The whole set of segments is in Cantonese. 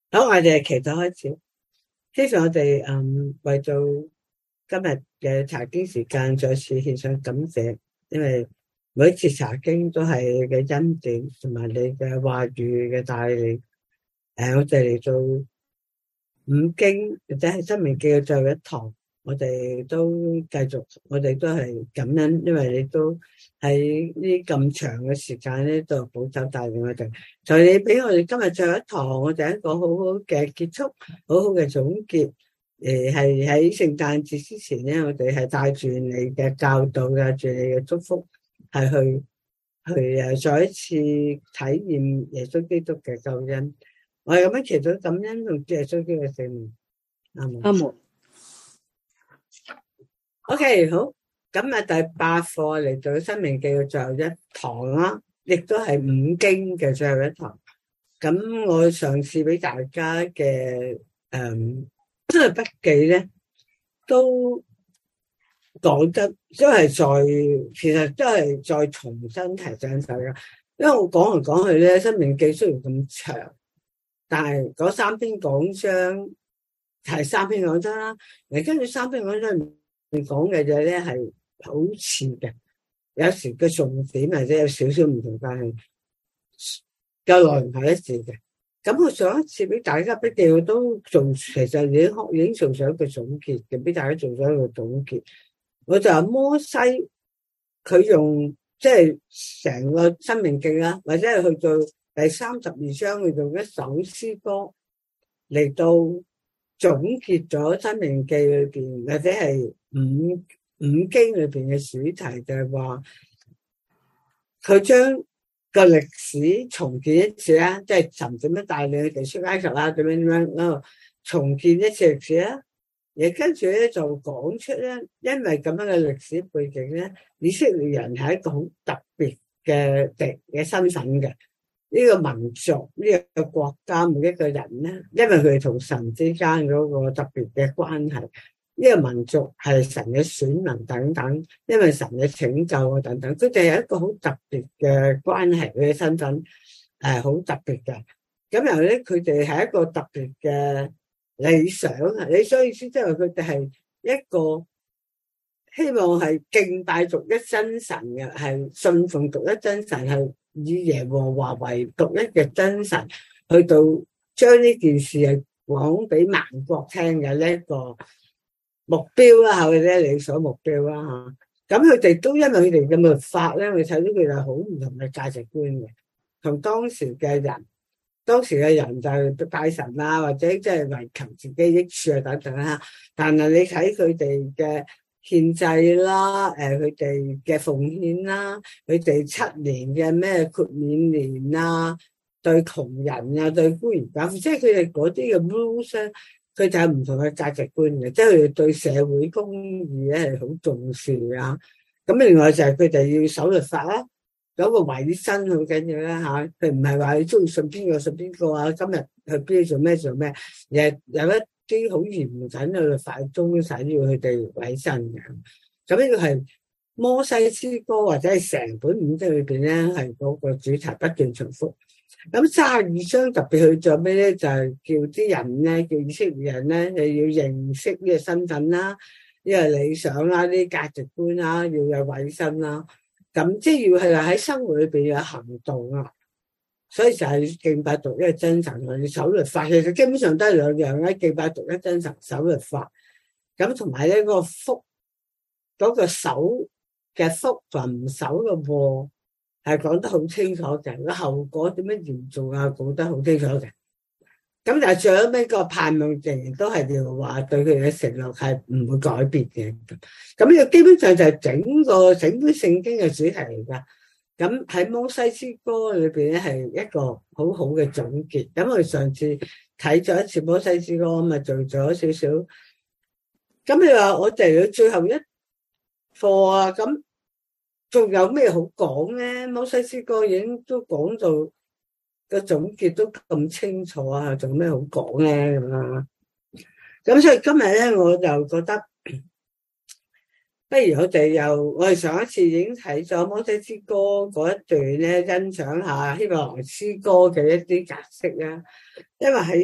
好，我哋祈禱開始。希望我哋為到今日嘅查經時間再次獻上感謝，因為每一次查經都係你嘅恩典同埋你嘅話語嘅帶領。我哋嚟到五經或者係申命記嘅最後一堂，我哋都繼續，我哋都係感恩，因為你都喺呢咁長嘅時間咧，都保守帶領我哋。就你俾我哋今日最後一堂，我哋一個好好嘅結束，好好嘅總結。係喺聖誕節之前咧，我哋係帶住你嘅教導，帶住你嘅祝福，係去再一次體驗耶穌基督嘅救恩。我係咁樣祈禱感恩同耶穌基督嘅聖名。阿門。OK， 好，今日第8課嚟到申命記嘅最後一堂啦，亦都係五經嘅最後一堂。咁我嘗試俾大家嘅筆記咧，都講得都係其實都係再重新提醒大家。因為我講嚟講去咧，申命記雖然咁長，但係嗰3篇講章係3篇講章啦，跟住3篇講章講嘅嘢咧係好似嘅，有時嘅重點或者有少少唔同，但係個內容係一致嘅。咁我上一次俾大家筆記，我都做，其實已經做咗一個總結嘅，俾大家做咗一個總結。我就話摩西佢用即係成個申命記啦，或者係去到第32章，佢用一首詩歌嚟到總結咗申命記裏邊或者係五經裏邊嘅主題，就係話佢將個歷史重建一次啦，即係神點樣帶領佢哋出埃及啦，點樣重建一次歷史啦。而跟住咧就講出咧，因為咁樣嘅歷史背景咧，以色列人係一個好特別嘅身份嘅。呢個民族，呢個國家，每一個人咧，因為佢哋同神之間嗰個特別嘅關係，呢個民族係神嘅選民等等，因為神嘅拯救啊等等，佢哋係一個好特別嘅關係，佢嘅身份係好特別嘅。咁然後咧，佢哋係一個特別嘅理想意思即係佢哋係一個希望係敬拜獨一真神嘅，係信奉獨一真神，係以耶和華為獨一嘅真神，去到將呢件事係講俾萬國聽嘅呢一個目標啦，係咪理想目標啦吓？咁佢哋都因為佢哋嘅律法咧，我睇到佢哋係好唔同嘅價值觀嘅，同當時嘅人就係拜神啦，或者即係為求自己益處啊等等啦。但係你睇佢哋嘅獻祭啦，佢哋嘅奉獻啦，佢哋7年嘅咩豁免年啊，對窮人啊，對孤兒寡婦，即係佢哋嗰啲嘅 rules，佢就係唔同嘅價值觀嘅，即係佢哋對社會公義咧係好重視啊。咁另外就係佢哋要守律法啦。有個委身好緊要啦吓，佢唔係話你中意信邊個信邊個啊，今日去邊做咩做咩，而係有一啲好嚴謹嘅律法中使要佢哋委身嘅。咁呢個係摩西詩歌或者係成本五經裏邊咧，係嗰個主題不斷重複。咁32章特別去做咩咧？就係叫啲人咧，叫以色列人咧，你要認識呢個身份啦，呢個理想啦，呢啲價值觀啦，要有委身啦。咁即係要係喺生活裏邊有行動啊，所以就係敬拜獨一真神同守律法，其實基本上都係兩樣咧，敬拜獨一真神守律法。咁同埋呢個福，嗰個守嘅福同唔守嘅禍係講得好清楚嘅，個後果點樣嚴重啊，講得好清楚嘅。咁但係最後尾個盼望仍然都係要話對佢嘅承諾係唔會改變嘅。咁呢個基本上就係整本聖經嘅主題嚟噶。咁喺摩西詩歌裏邊咧係一個好好嘅總結。咁我哋上次睇咗一次摩西詩歌，咁啊做咗少少。咁你話我哋要最後一課啊，咁仲有咩好講咧？摩西詩歌已經都講到。個總結都咁清楚啊，仲有咩好講咧咁啊？咁所以今日咧，我就覺得不如我哋上一次已經睇咗摩西詩歌嗰一段咧，欣賞下希伯來詩歌嘅一啲格式啦。因為喺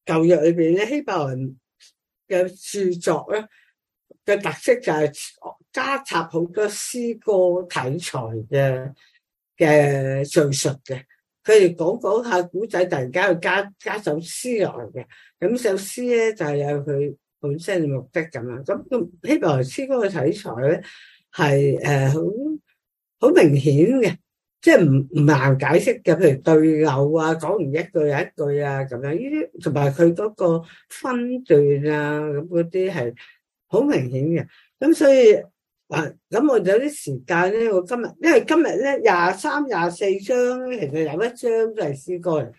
舊約裏邊咧，希伯來嘅著作咧嘅特色就係加插好多詩歌題材嘅敘述嘅。佢哋講下古仔，突然間要加首詩落嚟嘅。咁首詩咧就係有佢本身嘅目的咁樣。咁希伯來詩歌嘅題材咧係好明顯嘅，即係唔難解釋嘅。譬如對偶啊，講完一句有一句啊咁樣，呢啲同埋佢嗰個分段啊，咁嗰啲係好明顯嘅。咁所以咁我有啲時間咧，我因為今日咧23、24章咧，其實有一章都係詩歌嚟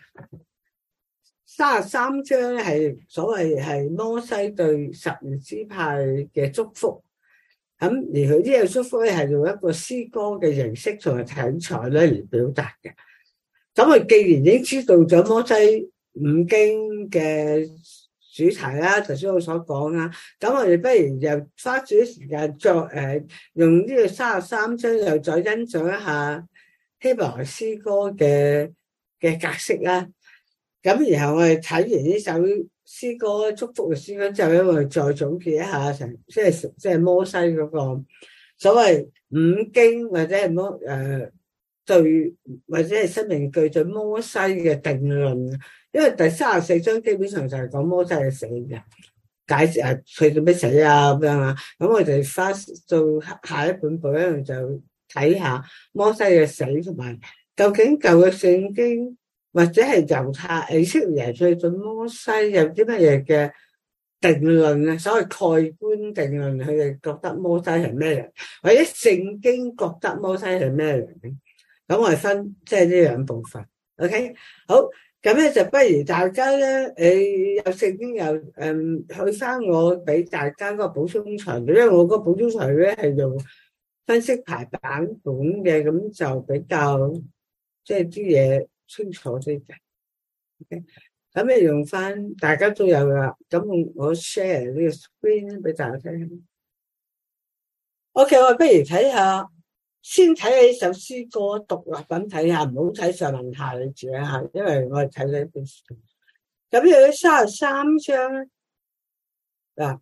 ，33章咧係所謂係摩西對12支派嘅祝福。咁而佢呢個祝福咧係用一個詩歌嘅形式同埋題材咧嚟表達嘅。咁我既然已經知道咗摩西五經嘅主題啦，頭先我所講啦，咁我哋不如又花少啲時間用呢個33章又再欣賞一下希伯來詩歌嘅格式啦。咁然後我哋睇完呢首詩歌祝福嘅詩歌之後咧，我哋再總結一下即係摩西嗰個所謂五經或者係對或者係申命記對摩西嘅定論。因為第34章基本上就係講摩西嘅死嘅，解釋佢做咩死啊咁樣啊。咁我哋花到下一本簿咧就睇下摩西嘅死同埋究竟舊嘅聖經或者係猶太以色列人對摩西有啲乜嘢嘅定論啊？所謂蓋棺定論，佢哋覺得摩西係咩人，或者聖經覺得摩西係咩人？咁我哋分即係呢兩部分。OK， 好，咁咧就不如大家咧，你有聖經又去翻我俾大家嗰個補充材料，因為我嗰個補充材料咧係用分析排版本嘅，咁就比較即係啲嘢清楚啲嘅。OK， 咁你用翻大家都有啦，咁我 share 呢個 screen 俾大家聽。OK， 我不如睇下。先睇下呢首詩歌，獨立咁睇下，唔好睇上文下理住啊！因為我哋睇咗一本書。咁有33章咧，嗱，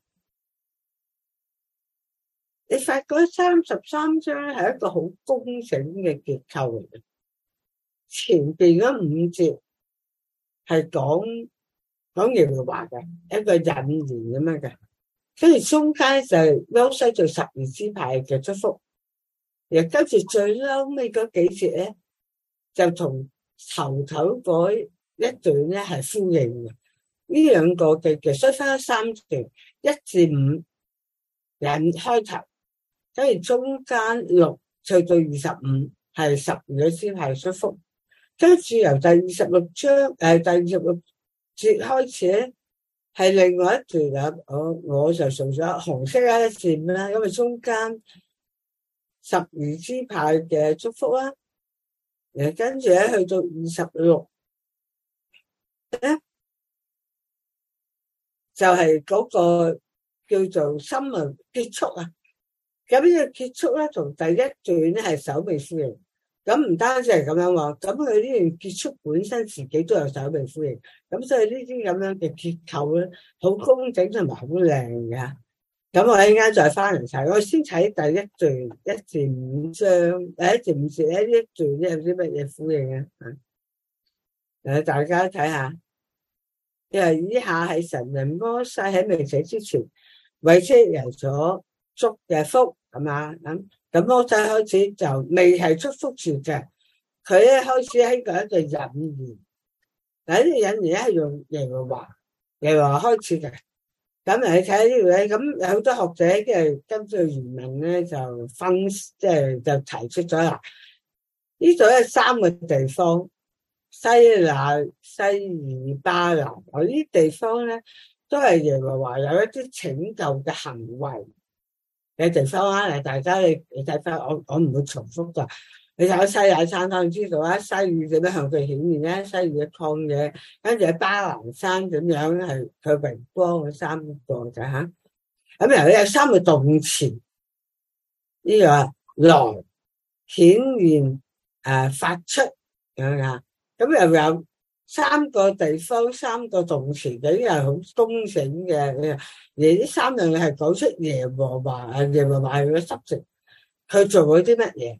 你發覺33章係一個好工整嘅結構嚟嘅。前邊嗰5節係講耶和華嘅一個引言咁樣嘅，跟住中間就係摩西做12支派嘅祝福。跟住最嬲尾嗰幾節咧，就同頭嗰一段咧係呼應嘅。呢兩個嘅所以分咗3段，1至5引開頭，跟住中間6到25係12個支派祝福，跟住由第26章第26節開始咧係另外一段啊。我就做咗紅色一線啦，因為中間12支派嘅祝福啦，跟住咧去到26咧，就係嗰個叫做新聞結束啊。咁呢個結束咧，同第一段咧係首尾呼應。咁唔單止係咁樣喎，咁佢呢段結束本身自己都有首尾呼應。咁所以呢啲咁樣嘅結構咧，好工整同埋好靚嘅。咁我一陣間再翻嚟睇，我先睇第一段1至5章，1至5節咧，呢一段咧有啲乜嘢呼應啊？大家睇下，因為以下係神人摩西喺未死之前為以色列人所祝嘅福，係嘛？咁摩西開始就未係祝福住嘅，佢咧開始喺一個引言，嗱，呢個引言咧係用耶和華開始嘅。咁你睇下呢度咧，咁有好多學者即係根據原文咧就即係就提出咗啦。呢度咧3個地方，西乃、西珥、巴蘭，我呢啲地方咧都係耶和華有一啲拯救嘅行為嘅地方啊。嚟，大家你睇翻，我唔會重複噶。你睇下西乃山當然知道啦，西珥點樣向佢顯現咧？西珥嘅曠野，跟住喺巴蘭山點樣係佢榮光嘅3個嘅吓。咁然後有3個動詞，呢個來、顯現、發出咁樣啊。咁又有三個地方三個動詞，已經係好工整嘅。而呢三樣嘢係講出耶和華啊，耶和華佢嘅濕值，佢做咗啲乜嘢？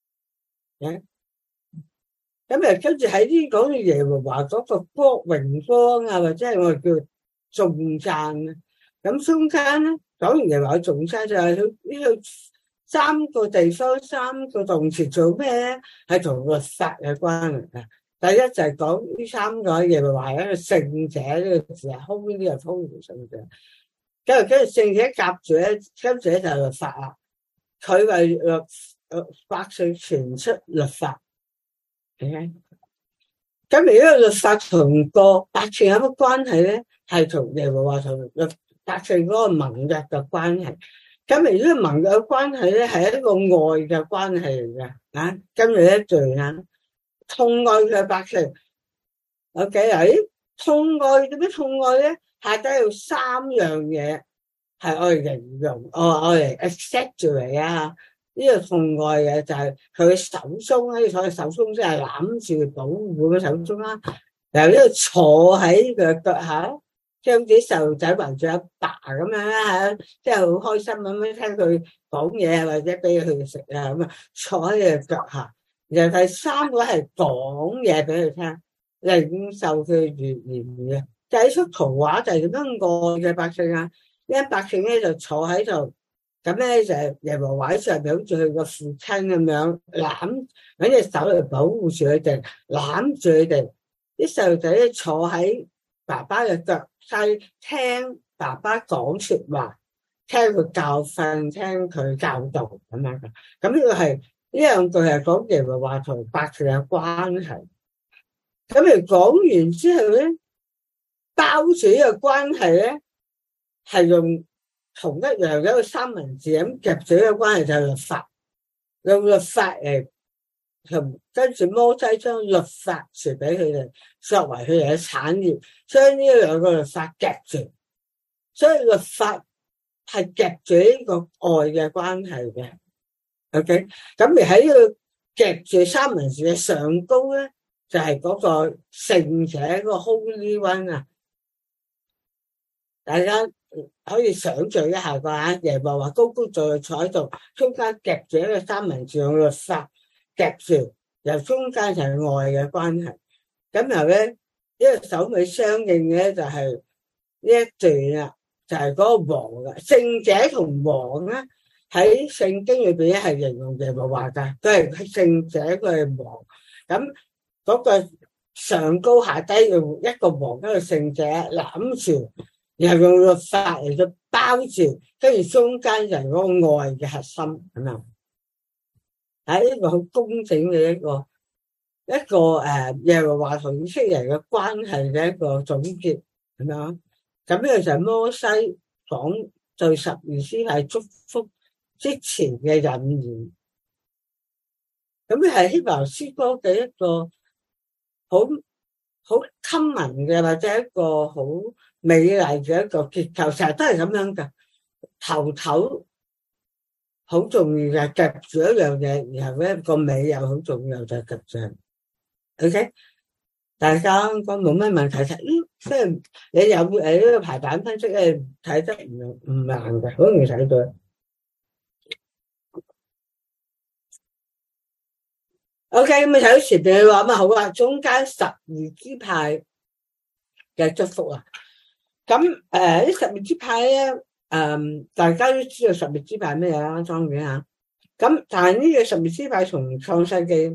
咁跟住喺呢講到耶和華嗰個榮光啊，或者係我哋叫頌讚啊。咁中間咧講完耶和華嘅頌讚就係佢呢個三個地方三個動詞做咩咧？係同律法有關係嘅。第一就係講呢三個耶和華係一個聖者呢個字係空呢啲係空嘅聖者。跟住聖者夾住咧，跟住咧就係律法啦。佢為百姓傳出律法。咁而呢個律法同個百姓有乜關係咧？係同耶和華同百姓嗰個盟約嘅關係。咁而呢個盟約嘅關係咧，係一個愛嘅關係嚟嘅。跟住咧就係痛愛嘅百姓。OK，痛愛點樣痛愛咧？下底有三樣嘢係我哋形容，我哋 accept 住嚟啊！呢個痛愛嘅就係佢手中咧，所謂手中即係攬住保護嘅手中啦。由呢度坐喺佢腳下，將啲細路仔圍住阿爸咁樣啦，即係好開心咁樣聽佢講嘢，或者俾佢食啊咁啊，坐喺佢腳下。然後第三個係講嘢俾佢聽，領受佢語言嘅。就係幅圖畫就係點樣愛嘅百姓啊！呢啲百姓咧就坐喺度。咁咧就係耶和華喺上面好似佢個父親咁樣攬，揾隻手嚟保護住佢哋，攬住佢哋。啲細路仔咧坐喺爸爸嘅腳西，聽爸爸講說話，聽佢教訓，聽佢教導咁樣嘅。咁呢個係呢兩句係講耶和華同百姓嘅關係。咁而講完之後咧，包住呢個關係咧，係用同一樣一個三文治咁夾住嘅關係就係律法，用律法嚟同跟住摩西將律法傳俾佢哋，作為佢哋嘅產業，將呢兩個律法夾住，所以律法係夾住呢個愛嘅關係嘅。OK，咁而喺呢個夾住三文治嘅上高咧，就係嗰個聖者嗰個 Holy One 啊，大家可以想象一下啩，耶和華高高坐喺度，中間夾住一個三文治用律法夾住，由中間就係愛嘅關係。咁然後咧，呢個首尾相應嘅就係呢一段啦，就係嗰個王嘅聖者同王咧，喺聖經裏邊咧係形容耶和華噶，佢係聖者，佢係王。咁嗰個上高下低用一個王一個聖者攬住。然後用律法嚟到包住，跟住中間就係嗰個愛嘅核心咁樣，喺呢個好工整嘅一個耶和華同以色列人嘅關係嘅一個總結咁樣。咁呢個就係摩西講對十二支派祝福之前嘅引言。咁呢係希伯來詩歌嘅一個好 common 嘅，或者一個好美麗嘅一個結構，成日都係咁樣噶。頭好重要嘅，夾住一樣嘢，然後咧個尾又好重要，就係夾住。OK， 大家應該冇咩問題睇，即係你有呢個排版分析咧，睇得唔難嘅，好容易睇到。OK， 咁你睇到前邊你話乜好啊？中間12支派嘅祝福啊！咁呢12支派咧，大家都知道12支派咩啊？當然嚇。咁但係呢個12支派從創世記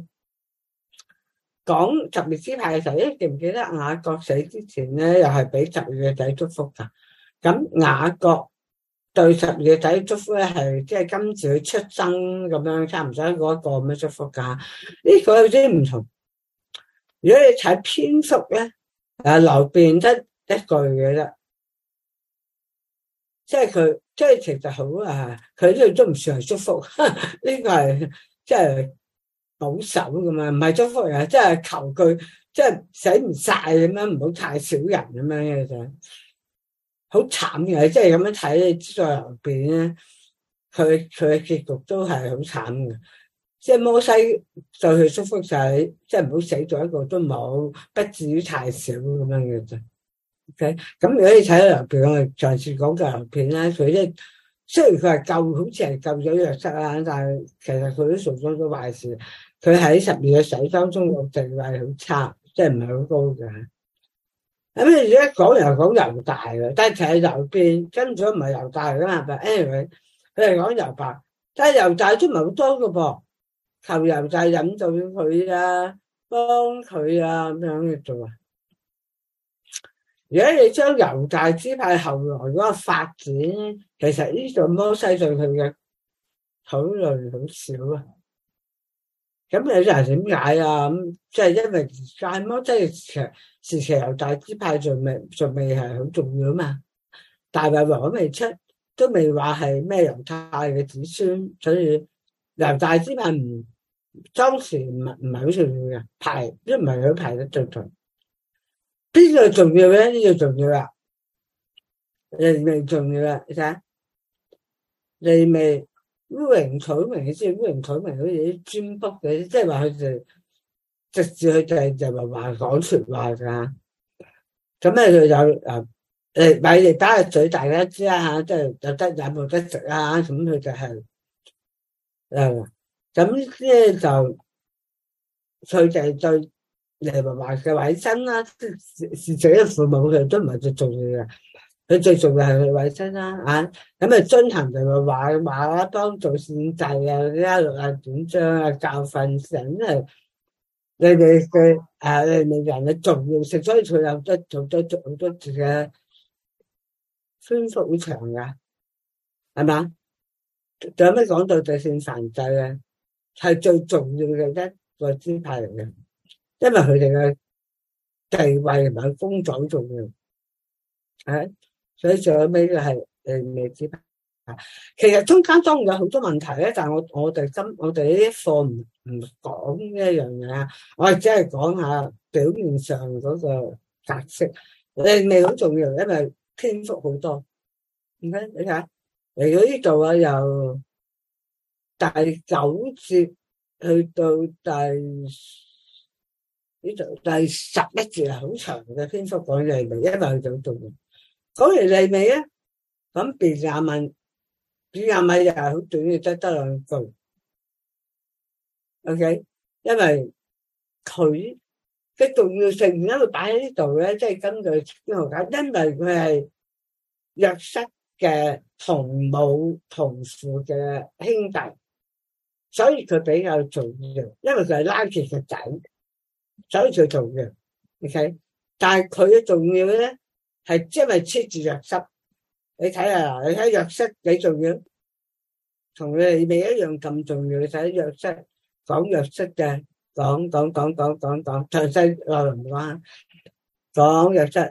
講12支派嘅時候，記唔記得雅各死之前咧，又係俾12個仔祝福㗎？咁雅各對12個仔祝福咧，係即係今次佢出生咁樣，差唔多嗰個咁嘅祝福㗎。呢個有啲唔同。如果你睇篇幅咧，流便得一句嘅啫，即係佢，即係其實好佢呢度都唔算係祝福，呢個係即係保守咁樣，唔係祝福啊，即係求佢，即係使唔晒咁樣，唔好太少人咁樣嘅啫，好慘嘅，即係咁樣睇，你知道流便咧，佢嘅結局都係好慘嘅， 即係摩西對佢祝福就係，即係唔好死咗一個都冇，不至於太少咁樣嘅啫。OK，咁如果你睇到流片，我哋上次講嘅流片咧，佢即係雖然佢係救，好似係救咗約瑟啦，但係其實佢都做咗啲壞事。佢喺12個仔當中個地位好差，即係唔係好高嘅。咁你而家講又講猶大嘅，但係其實流片跟咗唔係猶大噶嘛。但 anyway，佢係講猶大，但係猶大都唔係好多嘅噃。求猶大引導佢啊，幫佢啊咁樣去做啊。如果你將猶大支派後來嗰個發展，其實呢度摩西對佢嘅討論好少啊。咁有啲人點解啊？咁即係因為但摩西時期猶大支派仲未係好重要啊嘛。大衛王都未出，都未話係咩猶太嘅子孫，所以猶大支派當時唔係好重要嘅，都唔係佢排得最重。邊個重要咧？呢個重要啦，利未重要啦。你睇下利未烏營取名，即係烏營取名，好似啲占卜嘅，即係話佢哋直接佢哋就話講說話噶。咁咧佢有米利巴嘅嘴，大家知啦吓，即係有得飲冇得食啦。咁佢就係咁咧就佢哋對耶和華嘅委身啦，是自己嘅父母，佢都唔係最重要嘅。佢最重要係佢委身啦，咁啊遵行就係話啦，幫助獻祭啊，啲律啊、典章啊、教訓神啊，你哋嘅你哋人嘅重要性，所以佢有得做多好多字嘅篇幅好長噶，係嘛？仲有咩講到就算燔祭咧，係最重要嘅一個支派嚟嘅，因為佢哋嘅地位同埋工作好重要，所以最後尾就係未支派。其實中間當然有好多問題咧，但係我哋呢一課唔講呢一樣嘢啊，我哋只係講下表面上嗰個格式，未好重要，因為篇幅好多。你睇下嚟到呢度啊，由第9節去到第11節係好長嘅篇幅講利未，因為佢就好重要。講完利未咧，咁便雅憫又係好短嘅，得2句。OK， 因為佢嘅重要性而家會擺喺呢度咧，即係根據經學家，因為佢係約瑟嘅同母同父嘅兄弟，所以佢比較重要。因為佢係拉結嘅仔，所以佢重要。OK， 但係佢嘅重要咧係因為黐住約瑟。你睇下，你睇約瑟幾重要，同利未一樣咁重要。你睇約瑟講約瑟嘅講詳細內容話講約瑟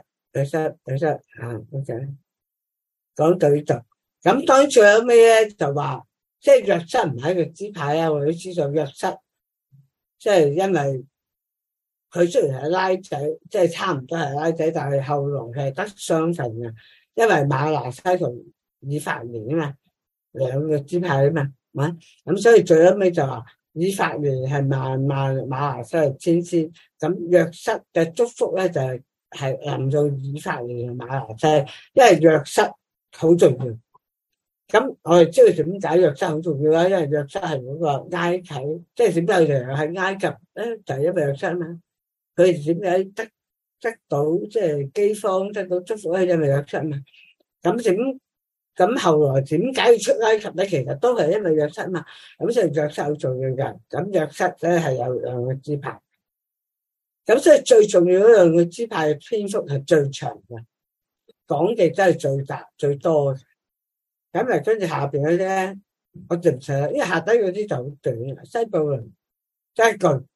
OK， 講對象。咁當然最後尾咧就話，即係約瑟唔係個支派啊，我哋都知道約瑟，即係因為佢雖然係拉仔，即係差唔多係拉仔，但係後來係得雙份嘅。因為馬拿西同以法蓮啊嘛，兩個支派啊嘛，咁所以最後尾就話以法蓮係萬馬拿西係千，咁約瑟嘅祝福咧就係臨到以法蓮同馬拿西，因為約瑟好重要。咁我哋知道點解約瑟好重要啦，因為約瑟係嗰個埃及，即係點解佢哋喺埃及咧，就係因為約瑟啊嘛。佢哋點解得到即係饑荒，得到祝福咧，因為約瑟嘛。咁後來點解要出埃及咧？其實都係因為約瑟嘛。咁所以約瑟好重要嘅。咁約瑟咧係有2個支派。咁所以最重要嗰2個支派嘅篇幅係最長嘅，講嘅真係最大最多嘅。咁嚟跟住下邊嗰啲咧，我就唔使啦，因為下底嗰啲就好短。西布倫1句，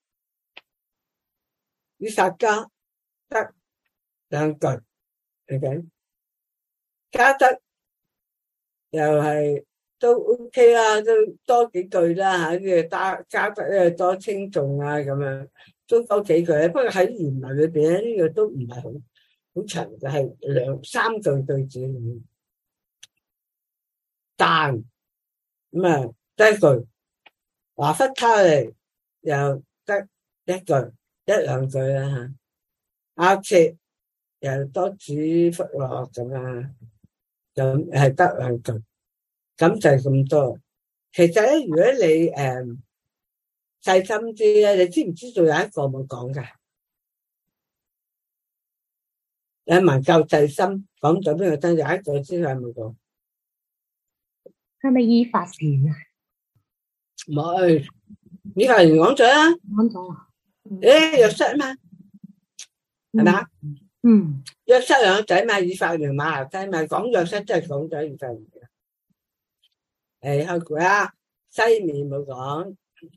以薩迦得2句，OK，加得又係都 OK 啦，都多幾句啦吓，呢加得咧多稱頌啊，咁樣都多幾句。不過喺原文裏邊咧，呢個都唔係好長，就係2-3句對子。但咁啊，第一句拿弗他利又得一句一兩句啦嚇，亞設又多主福樂咁啊，咁係得兩句，咁就係咁多。其實咧，如果你細心啲咧，你知唔知道有一個冇講嘅？你問夠細心講咗邊個真？有一個先係冇講。 係咪以法蓮啊？ 唔係，以法蓮講咗啦。 講咗啊？ 約瑟嘛，係咪啊？ 嗯， 約瑟兩個仔嘛，以法蓮馬拿西嘛，講約瑟真係講咗以法蓮嘅。後句啊，西面冇講。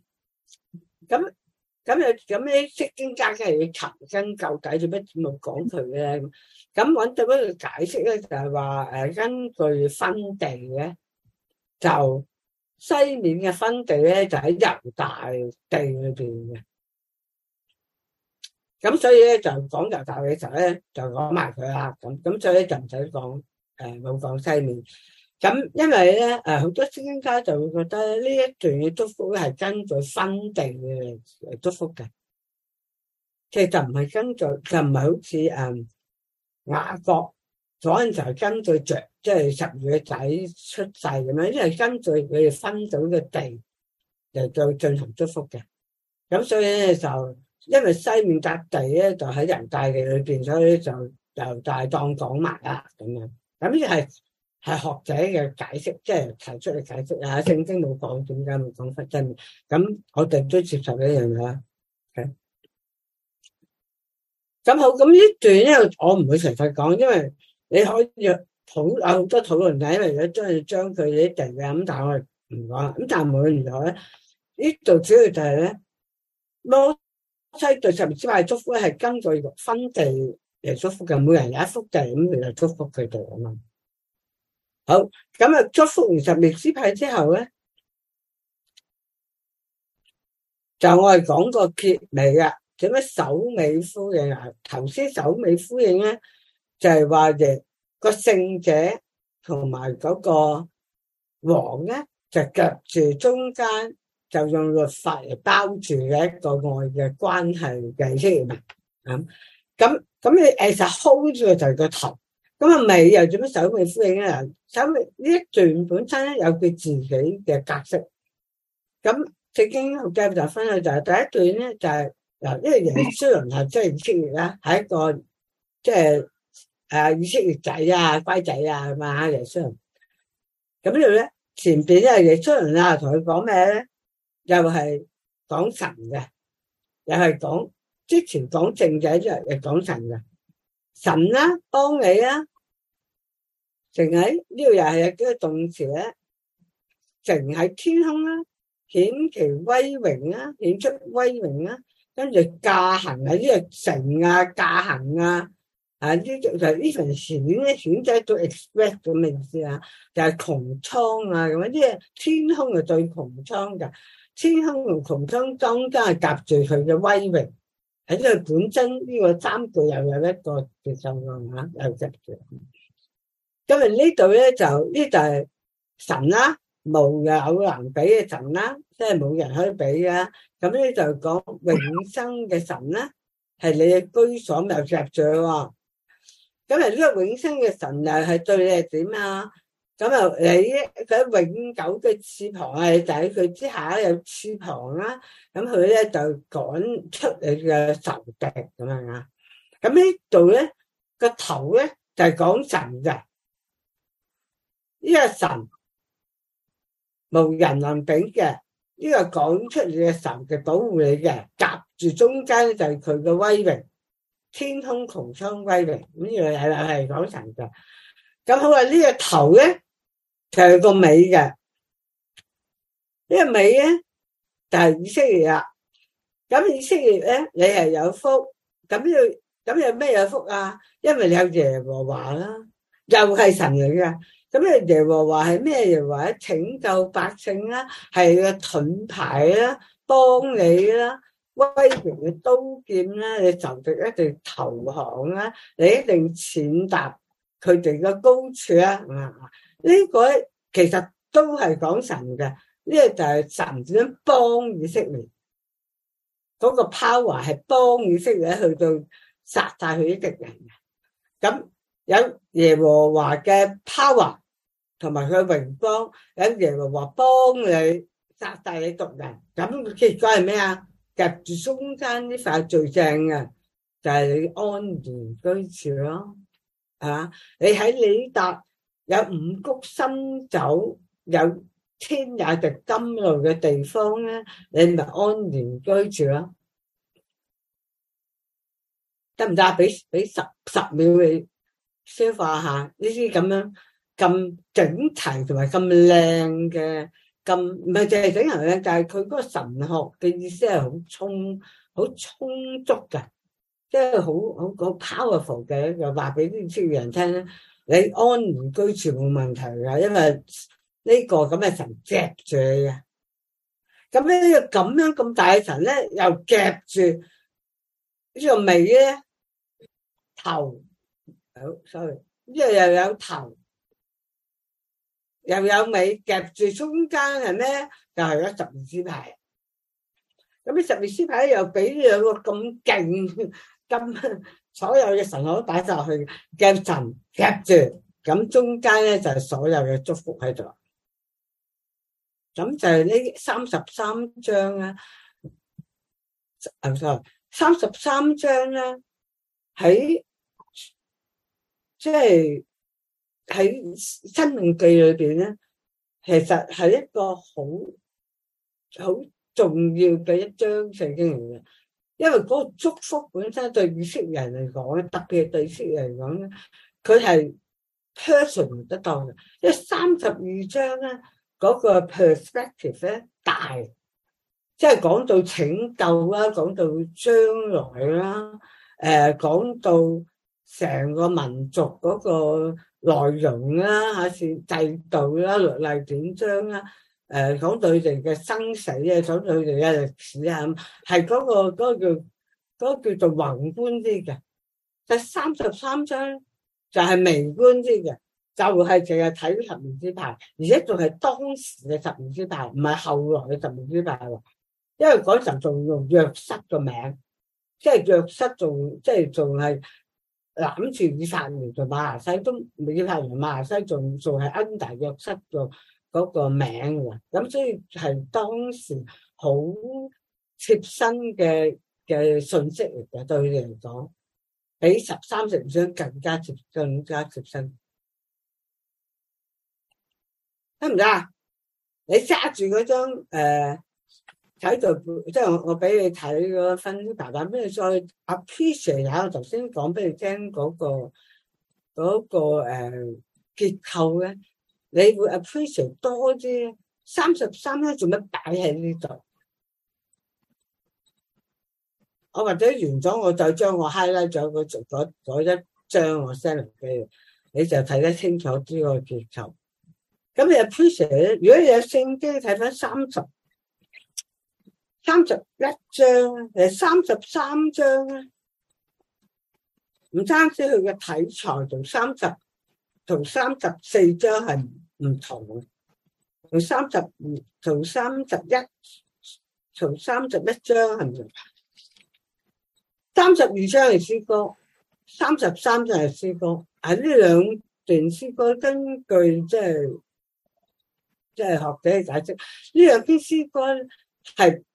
咁啲釋經家梗係要尋根究底，做乜冇講佢咧？咁揾到一個解釋咧，就係話根據分地咧，就西面嘅分地咧就喺猶大地裏邊嘅。咁所以咧就講猶大嘅時候咧，就講埋佢啦。咁所以咧就唔使講冇講西面。咁因為咧好多聖經家就會覺得呢一段嘅祝福咧係根據分地嘅祝福嘅，其實就唔係根據，就唔係好似雅各嗰陣時候根據着即係12個仔出世咁樣，因為根據佢哋分到嘅地嚟到進行祝福嘅。咁所以咧就因為西面笪地咧就喺猶大地裏邊，所以就猶大當講埋啦咁樣。咁呢係學者嘅解釋，即係提出嚟解釋啊。聖經冇講，點解冇講分真？咁我哋都接受呢樣嘢啦。咁好，咁呢段咧我唔會詳細講，因為你可以有好多討論嘅，因為如果將佢啲地嘅咁，但係我哋唔講。咁但係無論如何咧，呢度主要就係咧，摩西對12支派祝福係根據分地嚟祝福嘅，每人有一幅地咁嚟祝福佢哋啊嘛。好，咁啊祝福完12支派之後咧，就我哋講個結尾啊。點樣首尾呼應啊？頭先首尾呼應咧，就係話個聖者同埋嗰個王咧，就夾住中間，就用律法嚟包住嘅一個愛嘅關係嘅出現啊。咁你其實 hold 住就係個頭，咁啊尾又做乜首尾呼應咧？首尾呢一段本身咧有佢自己嘅格式。咁聖經好計就分享就係第一段咧就係。因為耶書崙係即係以色列啦，係一個即係以色列仔啊、乖仔啊咁啊，耶書崙。咁呢度咧前邊咧耶書崙啊，同佢講咩咧？又係講神嘅，又係講之前講聖者，即係講神嘅神啦，幫你啦，淨喺呢度又係有幾個動詞咧，淨喺天空啦，顯其威榮啦，顯出威榮啦。跟住駕行啊，呢個乘啊，駕行啊，呢就係呢份顯咧，顯就係到 express 咁嘅意思啊，就係穹蒼啊咁樣，即係天空係對穹蒼噶，天空同穹蒼中間係夾住佢嘅威榮，喺呢個本身呢個三句又有一個結構㗎嚇，有夾住。今日呢度咧就呢就係神啦，無有能比嘅神啦，即係冇人可以比㗎。咁咧就講永生嘅神咧，係你嘅居所，咪有夾住喎。咁啊呢個永生嘅神又係對你係點啊？咁啊你佢永久嘅翅膀啊，就喺佢之下有翅膀啦。咁佢咧就趕出你嘅仇敵咁樣啊。咁呢度咧個頭咧就係講神嘅，呢個神無人能比嘅。呢個講出你嘅神嘅保護你嘅，夾住中間就係佢嘅威榮，天空穹蒼威榮，咁呢個係講神嘅。咁好啊，呢個頭咧就係個尾嘅，呢個尾咧就係以色列啦。咁以色列咧，你係有福，咁有咩有福啊？因為你有耶和華啦，又係神嚟嘅。咁咧耶和華係咩？耶和華拯救百姓啦，係個盾牌啦，幫你啦，威榮嘅刀劍啦，你仇敵一定投降啦，你一定踐踏佢哋嘅高處啊！呢個其實都係講神嘅， 呢個就係神點樣幫以色列，嗰個 power 係幫以色列去到殺晒佢啲敵人嘅。咁有耶和華嘅 power 同埋佢榮光，有耶和華幫你殺晒你敵人。咁結果係咩啊？夾住中間呢塊最正嘅就係你安然居住咯。啊，你喺你笪有五穀新酒有天也地甘露嘅地方咧，你咪安然居住咯。得唔得？俾十秒你消化下呢啲咁樣咁整齊同埋咁靚嘅，咁唔係淨係整齊靚，但係佢嗰個神學嘅意思係好充足嘅，即係好 powerful 嘅，就話俾啲以色列人聽咧，你安然居住冇問題㗎，因為呢個咁嘅神夾住你嘅。咁呢個咁樣咁大嘅神咧，又夾住呢個尾咧頭，好 sorry， 呢個又有頭又有尾，夾住中間係咩？就係嗰十二支派。咁呢十二支派又俾兩個咁勁咁所有嘅神學都擺晒落去嘅神夾住，咁中間咧就係所有嘅祝福喺度。咁就係呢33章啦。33章咧喺即係喺申命記裏邊咧，其實係一個好重要嘅一章聖經嚟嘅，因為嗰個祝福本身對以色列人嚟講咧，特別係對以色列人嚟講咧，佢係 personal 得到嘅。因為32章咧嗰個 perspective 咧大，即係講到拯救啦，講到將來啦，講到成個民族嗰個內容啦，嚇是制度啦、律例典章啦，講到佢哋嘅生死啊，講到佢哋嘅歷史啊，係嗰個叫做宏觀啲嘅。第33章就係微觀啲嘅，就係淨係睇十二支派，而且仲係當時嘅十二支派，唔係後來嘅十二支派喎。因為嗰陣仲用約瑟個名，即係約瑟仲係攬住以法蓮同馬拿西，都以法蓮馬拿西仲係 under 約瑟嗰個名㗎。咁所以係當時好貼身嘅信息嚟嘅，對佢哋嚟講，比32章更加貼身。得唔得啊？你揸住嗰張睇到，即係我俾你睇嗰分析大膽，俾你再 appreciate 下我頭先講俾你聽嗰個結構咧，你會 appreciate 多啲。33咧做乜擺喺呢度？我或者完咗，我就將我 highlight 咗嗰一張我 send 俾你，你就睇得清楚呢個結構。咁你 appreciate，如果你有聖經睇翻31章33章咧，唔單止佢嘅題材同34章係唔同嘅，同31章係唔同。32章係詩歌，33章係詩歌。喺呢兩段詩歌，根據即係學者嘅解釋，呢兩篇詩歌係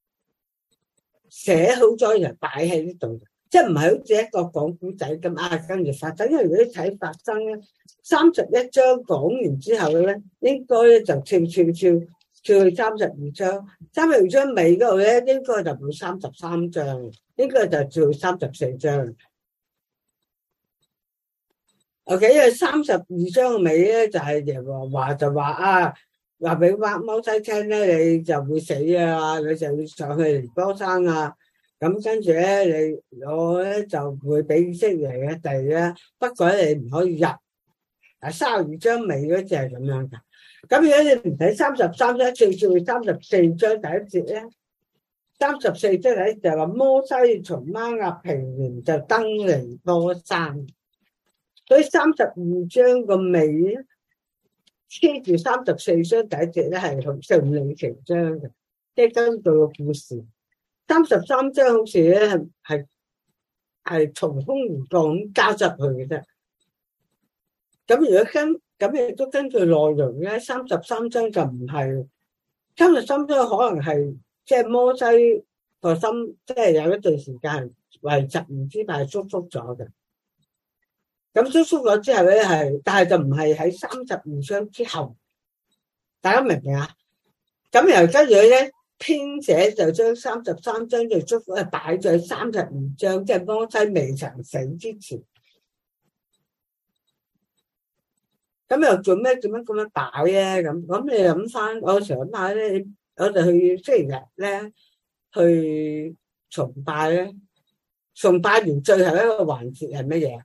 寫好咗然後擺喺呢度，即係唔係好似一個講古仔咁啊，跟住發生。因為如果你睇發生咧，31章講完之後咧，應該咧就跳去32章，32章尾嗰度咧，應該就冇33章，應該就跳去34章。OK， 因為32章嘅尾咧就係耶和華就話俾摩西聽咧，你就會死啊，你就要上去尼波山啊。咁跟住咧，我咧就會俾以色列嘅地咧，不過你唔可以入。32章尾嗰隻係咁樣噶。咁如果你唔睇33章，跳去34章第一節咧，34章第一節就話摩西從瑪押平原就登尼波山，所以32章個尾咧黐住34章第一節咧係好順理成章嘅，即係根據個故事。33章好似咧係從空而降咁加入去嘅啫。咁如果咁亦都根據內容咧，33章就唔係33章，可能係即係摩西個心，即係有一段時間為12支派祝福咗嘅。咁祝福咗之後咧但係就唔係喺32章之後，大家明唔明啊？咁然後跟住咧，編者就將33章嘅祝福擺咗喺32章，即係摩西未曾死之前。咁又做咩咁樣擺咧？咁你諗翻，我成日諗下咧，我哋去星期日咧去崇拜咧，崇拜完最後一個環節係乜嘢？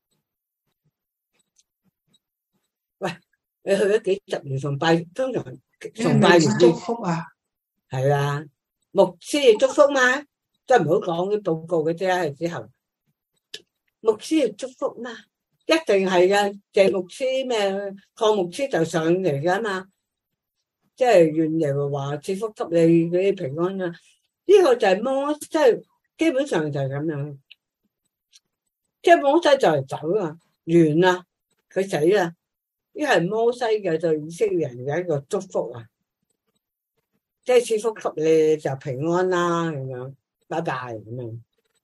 喂，你去咗幾十年崇拜，通常崇拜完祝福啊， 係啊，牧師祝福嘛，即係唔好講啲報告嘅啫。之後牧師祝福嘛。一定係嘅，謝牧師咩鄺牧師就上嚟噶嘛，即係願耶和華賜福給你嗰啲平安啦。呢個就係摩西，即係基本上就係咁樣，即係摩西就嚟走啦，完啦，佢死啦。呢係摩西嘅對以色列人嘅一個祝福啊，即係賜福給你就平安啦咁樣，拜拜咁樣。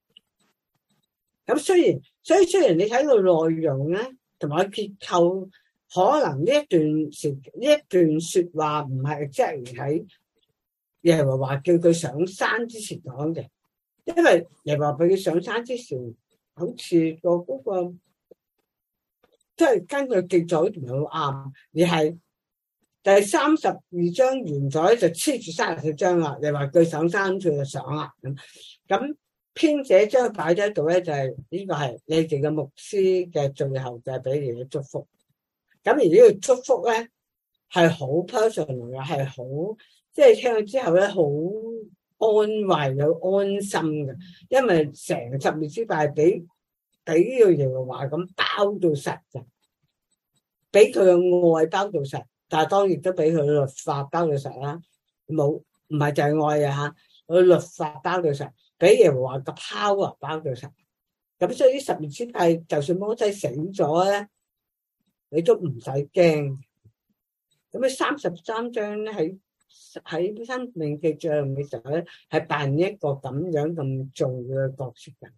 咁雖然你睇到內容咧，同埋結構，可能呢一段說話唔係即係喺耶和華叫佢上山之前講嘅，因為耶和華俾佢上山之前，好似嗰個即係根據記載唔係好啱，而係第32章完咗就黐住34章啦。你話佢上山佢就上啦咁。編者將佢擺咗喺度咧，就係呢個係你哋嘅牧師嘅最後就係俾你嘅祝福。咁而呢個祝福咧係好 personal 嘅，係好即係聽咗之後咧好安慰有安心嘅，因為成12支派俾呢個耶和華咁包到實嘅，俾佢嘅愛包到實，但係當然都俾佢律法包到實啦。冇唔係就係愛啊嚇，佢律法包到實。俾耶和華個 power 包到實，咁所以12支派就算摩西死咗咧，你都唔使驚。咁啊33章咧喺申命記最後嘅時候咧，係扮一個咁樣咁重要嘅角色嘅。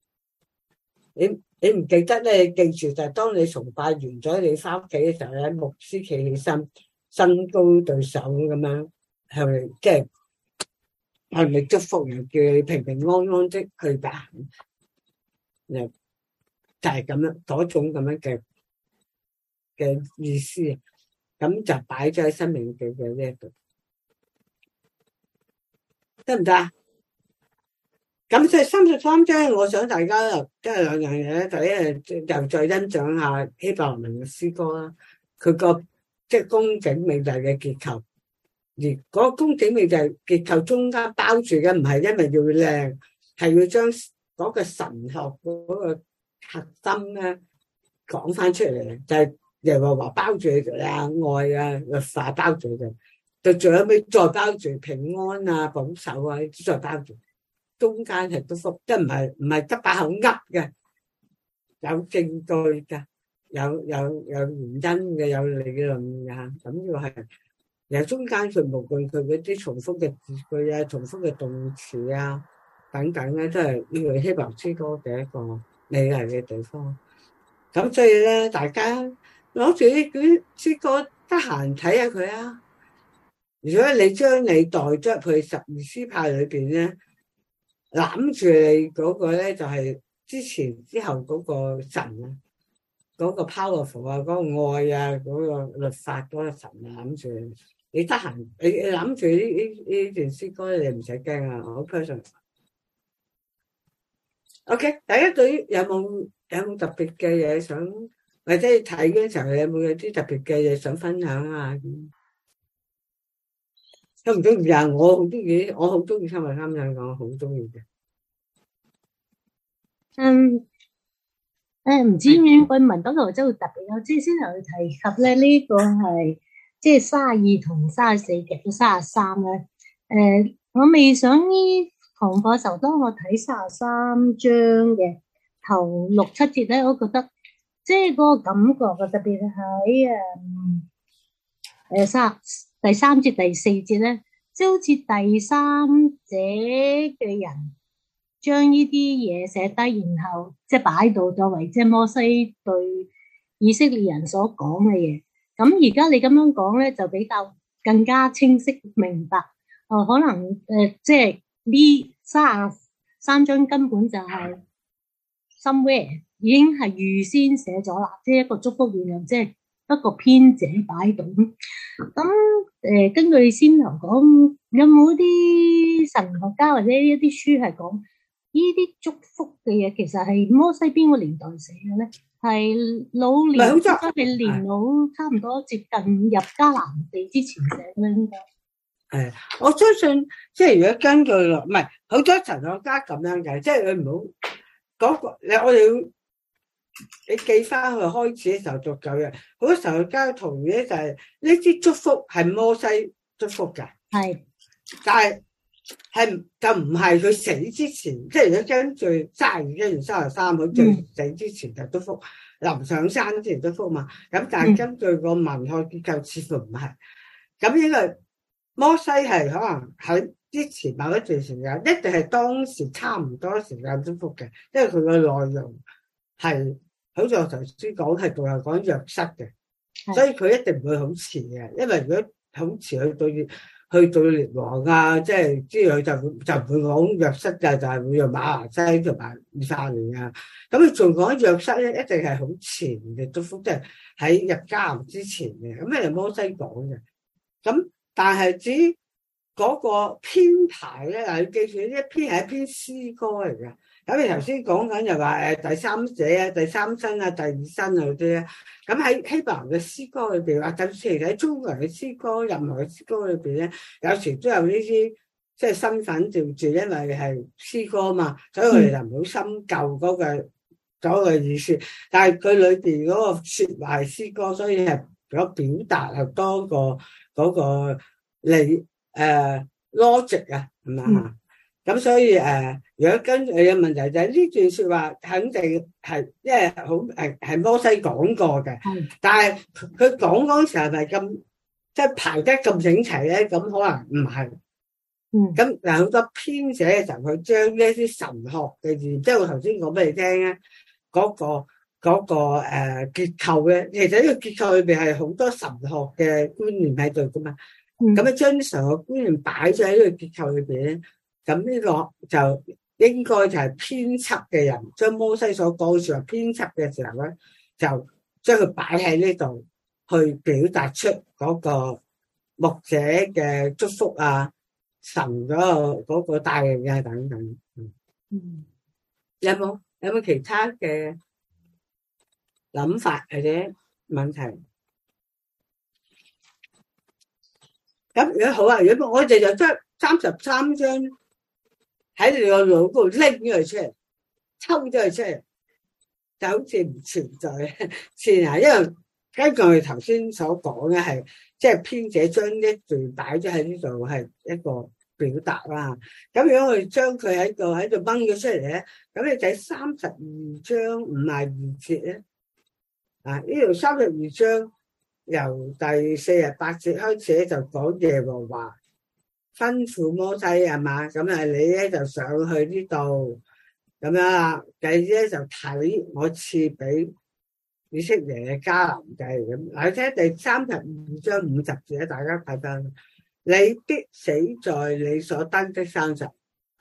你唔記得咧？記住就係當你崇拜完咗，你翻屋企嘅時候咧，牧師企起身，伸高對手咁樣向你即係。係咪祝福人叫你平平安安的去吧？就係咁樣嗰種咁樣嘅意思，咁就擺咗喺申命記嘅呢一度，得唔得啊？咁即係33章，我想大家即係兩樣嘢咧，第一又再欣賞下希伯來文嘅詩歌啦，佢個即係工整美麗嘅結構。而嗰個工整美就係結構中間包住嘅，唔係因為要靚，係要將嗰個神學嗰個核心咧講翻出嚟，就係耶和華包住佢啊，愛啊，律法包住佢，到最後尾再包住平安啊、保守啊，再包住，中間係祝福，即係唔係得把口噏嘅，有證據嘅，有原因嘅，有理論嘅，咁要係。由中間佢無論佢嗰啲重複嘅字句啊、重複嘅動詞啊等等咧，都係呢個希伯來詩歌嘅一個美麗嘅地方。咁所以咧，大家攞住呢啲詩歌，得閒睇下佢啊。如果你將你代咗去12支派裏邊咧，攬住你嗰個咧，就係之前之後嗰個神啊，嗰個 powerful 啊，嗰個愛啊，嗰個律法嗰個神啊，攬住你。你得閒，你諗住呢段詩歌，你唔使驚啊！好 personal。OK，大家對於有冇特別嘅嘢想，或者睇嗰陣時候有冇啲特別嘅嘢想分享啊？中唔中意啊？我好中意，我好中意參與啱啱講，好中意嘅。 唔知點解問到個真會特別咯，即係先頭提及咧呢個係即係32同34夾到33咧。我未上呢堂課嘅時候，當我睇33章嘅頭6、7節咧，我覺得即係嗰個感覺嘅，特別喺第三節、第四節咧，即係好似第三者嘅人將呢啲嘢寫低，然後即係擺到作為即係摩西對以色列人所講嘅嘢。咁而家你咁樣講咧，就比較更加清晰明白。可能即係呢33章根本就係 somewhere 已經係預先寫咗啦，即係一個祝福語，然後即係一個編者擺到。咁根據先頭講，有冇啲神學家或者一啲書係講呢啲祝福嘅嘢，其實係摩西邊個年代寫嘅咧？係老年，應該係年老差唔多接近入迦南地之前寫嘅應該。 我相信即係如果根據唔係好多神學家咁樣嘅，即係佢唔好嗰個我哋要你記翻去開始嘅時候讀舊約，好多神學家同意咧就係呢啲祝福係摩西祝福嘅， 係， 但係就唔係佢死之前，即係如果根據32章33佢最死之前就祝福，臨上山之前祝福嘛，咁但係根據個文學結構似乎唔係，咁呢個摩西係可能喺之前某一段時間，一定係當時差唔多時間祝福嘅，因為佢個內容係好似我頭先講係仲係講約瑟嘅，所以佢一定唔會好遲嘅，因為如果好遲去到列王啊，即係之後就唔會講約瑟嘅，就係會用馬拿西同埋以法蓮啊，咁佢仲講約瑟咧，一定係好前嘅祝福，即係喺入迦南之前嘅，咁係摩西講嘅，咁。但係至於嗰個編排咧，嗱，要記住呢一篇係一篇詩歌嚟嘅。咁你頭先講緊又話第三者啊、第三身啊、第二身啊嗰啲咧，咁喺希伯來嘅詩歌裏邊，或者係喺中國人嘅詩歌、任何嘅詩歌裏邊咧，有時都有呢啲即係身份調轉，因為係詩歌嘛，所以我哋就唔好深究嗰個意思。但係佢裏邊嗰個説話係詩歌，所以係有表達係多過嗰個logic 啊，係嘛？咁所以如果跟住嘅問題就係呢段説話肯定係因為好係摩西講過嘅，但係佢講嗰時候係咪咁即係排得咁整齊咧？咁可能唔係。咁嗱，好多編寫嘅時候，佢將呢啲神學嘅字，即係我頭先講俾你聽咧，嗰個結構咧，其實呢個結構裏邊係好多神學嘅觀念喺度噶嘛。咁啊，將神學觀念擺咗喺呢個結構裏邊咧，咁呢個就應該就係編輯嘅人將摩西所講嘅說話編輯嘅時候咧，就將佢擺喺呢度去表達出嗰個牧者嘅祝福啊，神嗰個帶領啊等等。有冇其他嘅諗法或者問題？咁如果好啊，如果我哋就將33章喺你個腦嗰度拎咗佢出嚟，抽咗佢出嚟，就好似唔存在先啊。因為根據我哋頭先所講咧，係即係編者將一段擺咗喺呢度，係一個表達啦。咁如果我哋將佢喺度掹咗出嚟咧，咁你睇32章52節咧，呢度32章。由第48節開始就講耶和華吩咐摩西係嘛，咁你咧就上去呢度咁樣啦，繼而咧就睇我賜俾以色列嘅迦南地咁。嗱，睇第32章50節咧，大家睇翻，你必死在你所登的山上，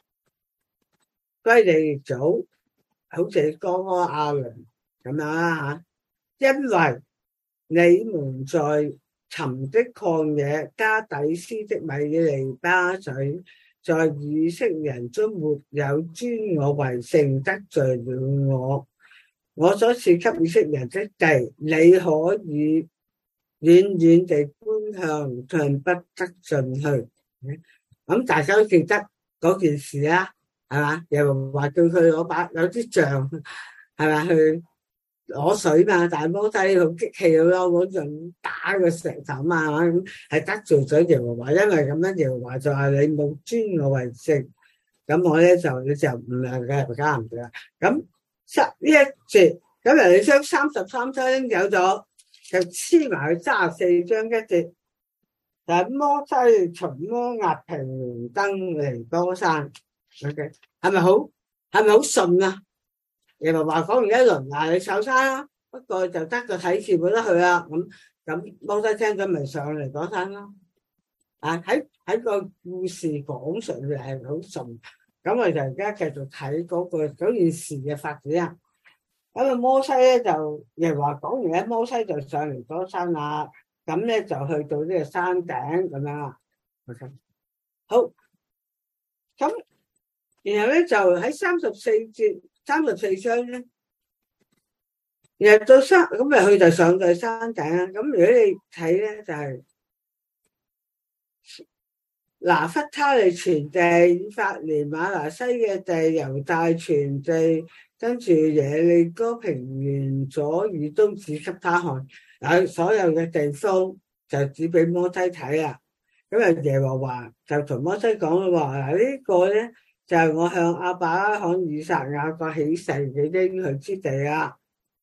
歸你祖，好似哥哥亞倫咁樣啦吓，因為你們在尋的曠野加底斯的米利巴水，在以色列人中沒有尊我為聖，得罪了我所賜給以色列人的地，你可以遠遠地觀向，卻不得進去。咁大家都記得嗰件事啊，係嘛？又話叫佢攞把有啲杖，係咪去攞水嘛，但係摩西好激氣咯，嗰陣打個石頭嘛，咁係得罪咗耶和華，因為咁樣耶和華就話你冇尊我為聖，咁我咧就你就唔係嘅加唔得啦。咁呢一節咁人哋將33章有咗，就黐埋去34章一節，就係摩西從摩押平原登尼波山。OK， 係咪好順啊？耶和華講完一輪，嗱，你上山啦，不過就得個睇字冇得去啦。咁摩西聽咗咪上嚟嗰山咯。啊，喺個故事講述嚟係好順。咁我就而家繼續睇嗰件事嘅發展啊。咁啊，摩西咧就耶和華講完咧，摩西就上嚟嗰山啦。咁咧就去到呢個山頂咁樣啦。OK， 好。咁然後咧就喺34章咧，然後到山咁咪佢就上到山頂啦。咁如果你睇咧就係拿弗他利全地、以法蓮、瑪拿西嘅地、猶大全地，跟住耶利哥平原左以東指給他看，有所有嘅地方就指俾摩西睇啦。咁啊耶和華就同摩西講啦，話嗱呢個咧就係我向亞伯拉罕、以撒、雅各起誓嘅應許之地啦。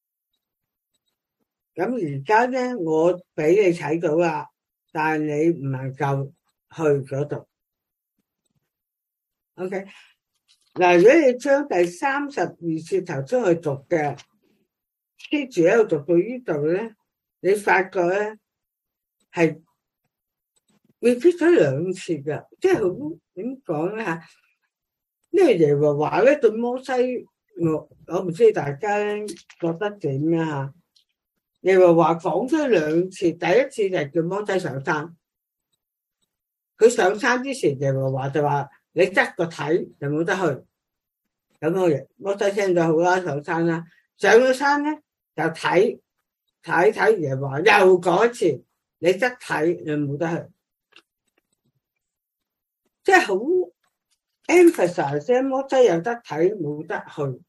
咁而家咧我俾你睇到啦，但係你唔能夠去嗰度。OK， 嗱，如果你將第32節頭出去讀嘅，跟住喺度讀到呢度咧，你發覺咧係 repeat 咗2次嘅，即係好點講咧吓？因為耶和華咧對摩西，我唔知大家覺得點啊？耶和華講咗2次，第一次就叫摩西上山。佢上山之前，耶和華就話你得個睇就冇得去。咁我摩西聽咗好啦，上山啦。上咗山咧就睇，耶和華又講一次，你得睇就冇得去。即係好 emphasize 摩西有得睇冇得去，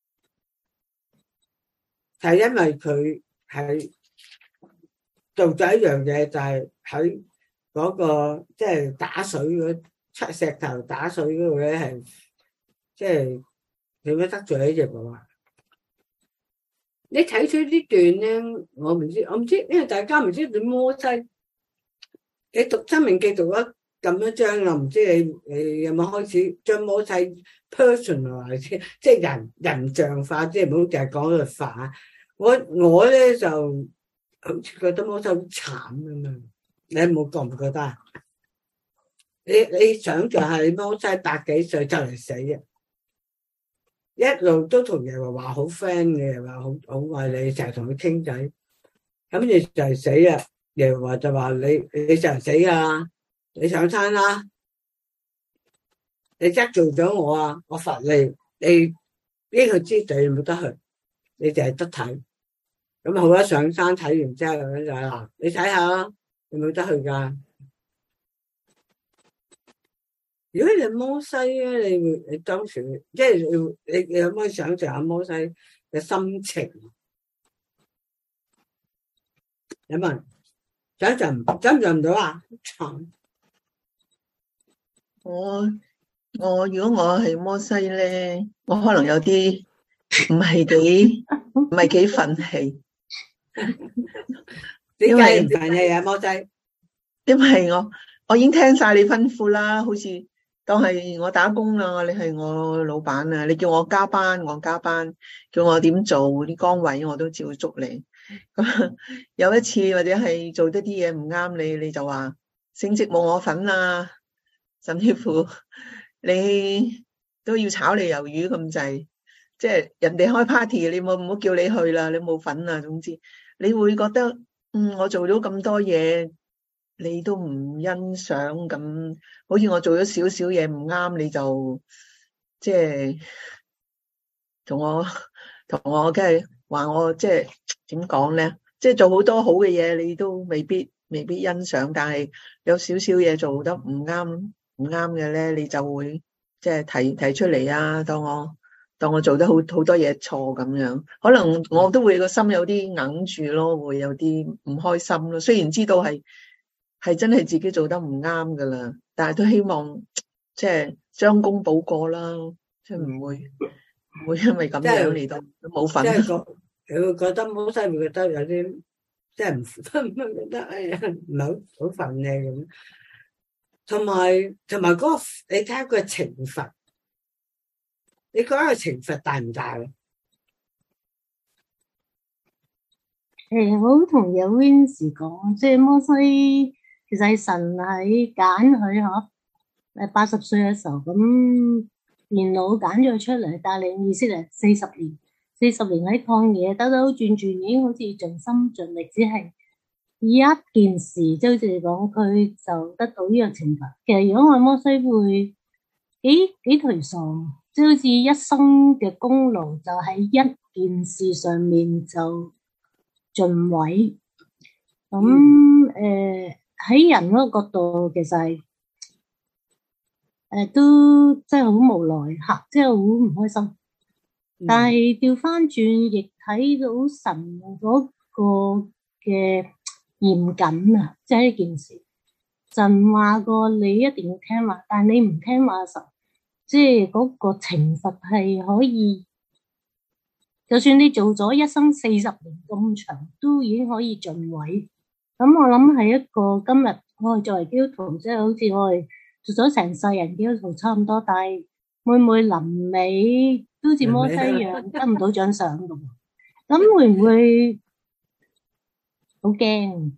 就係因為佢係做咗一樣嘢，就係喺嗰個即係打水嗰出石頭打水嗰度咧，係即係點樣得罪耶和華？你睇出呢段咧，我唔知，因為大家唔知對摩西，你讀申命記讀咗咁多章啦，唔知你有冇開始將摩西 personalize， 即係人像化，即係唔好淨係講律法。我咧就好似覺得摩西好慘咁樣，你有冇覺唔覺得啊？你想象下，你摩西100幾歲就嚟死嘅，一路都同耶和華好 friend 嘅，話好愛你，成日同佢傾偈，咁你就係死啦。耶和華就話你就係死㗎，你上山啦，你得罪咗我啊，我罰你呢個之地冇得去，你就係得睇。咁好啦，上山睇完之後咧就嗱，你睇下啦，你冇得去噶。如果你係摩西咧，你當時即係你可唔可以想象下摩西嘅心情？有冇人想象唔到啊？ 我如果我係摩西咧，我可能有啲唔係幾憤氣。 點解唔憤氣啊？摩西， 因為我已經聽晒你吩咐啦，好似當係我打工啦，你係我老闆啊，你叫我加班，我加班，叫我點做啲崗位，我都照捉你。咁有一次或者係做咗啲嘢唔啱你就話升職冇我份啊，甚至乎你都要炒你魷魚咁滯，即係人哋開 party， 你唔好叫你去啦，你冇份啊。總之你會覺得我做咗咁多嘢，你都唔欣賞，咁好似我做咗少少嘢唔啱，你就即係同我梗係話我即係點講咧？即係做好多好嘅嘢，你都未必欣賞，但係有少少嘢做得唔啱嘅咧，你就會即係提出嚟啊，當我當我做得好多嘢錯咁樣，可能我都會個心有啲硬住咯，會有啲唔開心咯。雖然知道係真係自己做得唔啱噶啦，但係都希望即係將功補過啦，即係唔會因為咁樣嚟到冇份。 即係你會覺得摩西會覺得有啲即係唔覺得哎呀唔係好憤嘅咁，同埋嗰個你睇下個懲罰，你覺得個懲罰大唔大咧？ 我好同意 Wins 講，即係摩西其實係神喺揀佢嗬，80歲嘅時候咁年老揀咗佢出嚟帶領以色列40年喺曠野兜兜轉轉，已經好似盡心盡力，只係一件事，即係好似你講佢就得到呢個懲罰。其實如果我摩西會幾頹喪，即係好似一生嘅功勞就喺一件事上面就盡毀。咁喺人嗰個角度，其實係都真係好無奈吓，即係好唔開心。但係調翻轉，亦睇到神嗰個嘅嚴謹啊，即係呢件事。神話過你一定要聽話，但係你唔聽話嘅時候，即係嗰個懲罰係可以，就算你做咗一生40年咁長，都已經可以盡毀。咁我諗係一個今日我哋作為基督徒，即係好似我哋做咗成世人基督徒差唔多，但係會唔會臨尾都好似摩西一樣得唔到獎賞咁？咁會唔會好驚？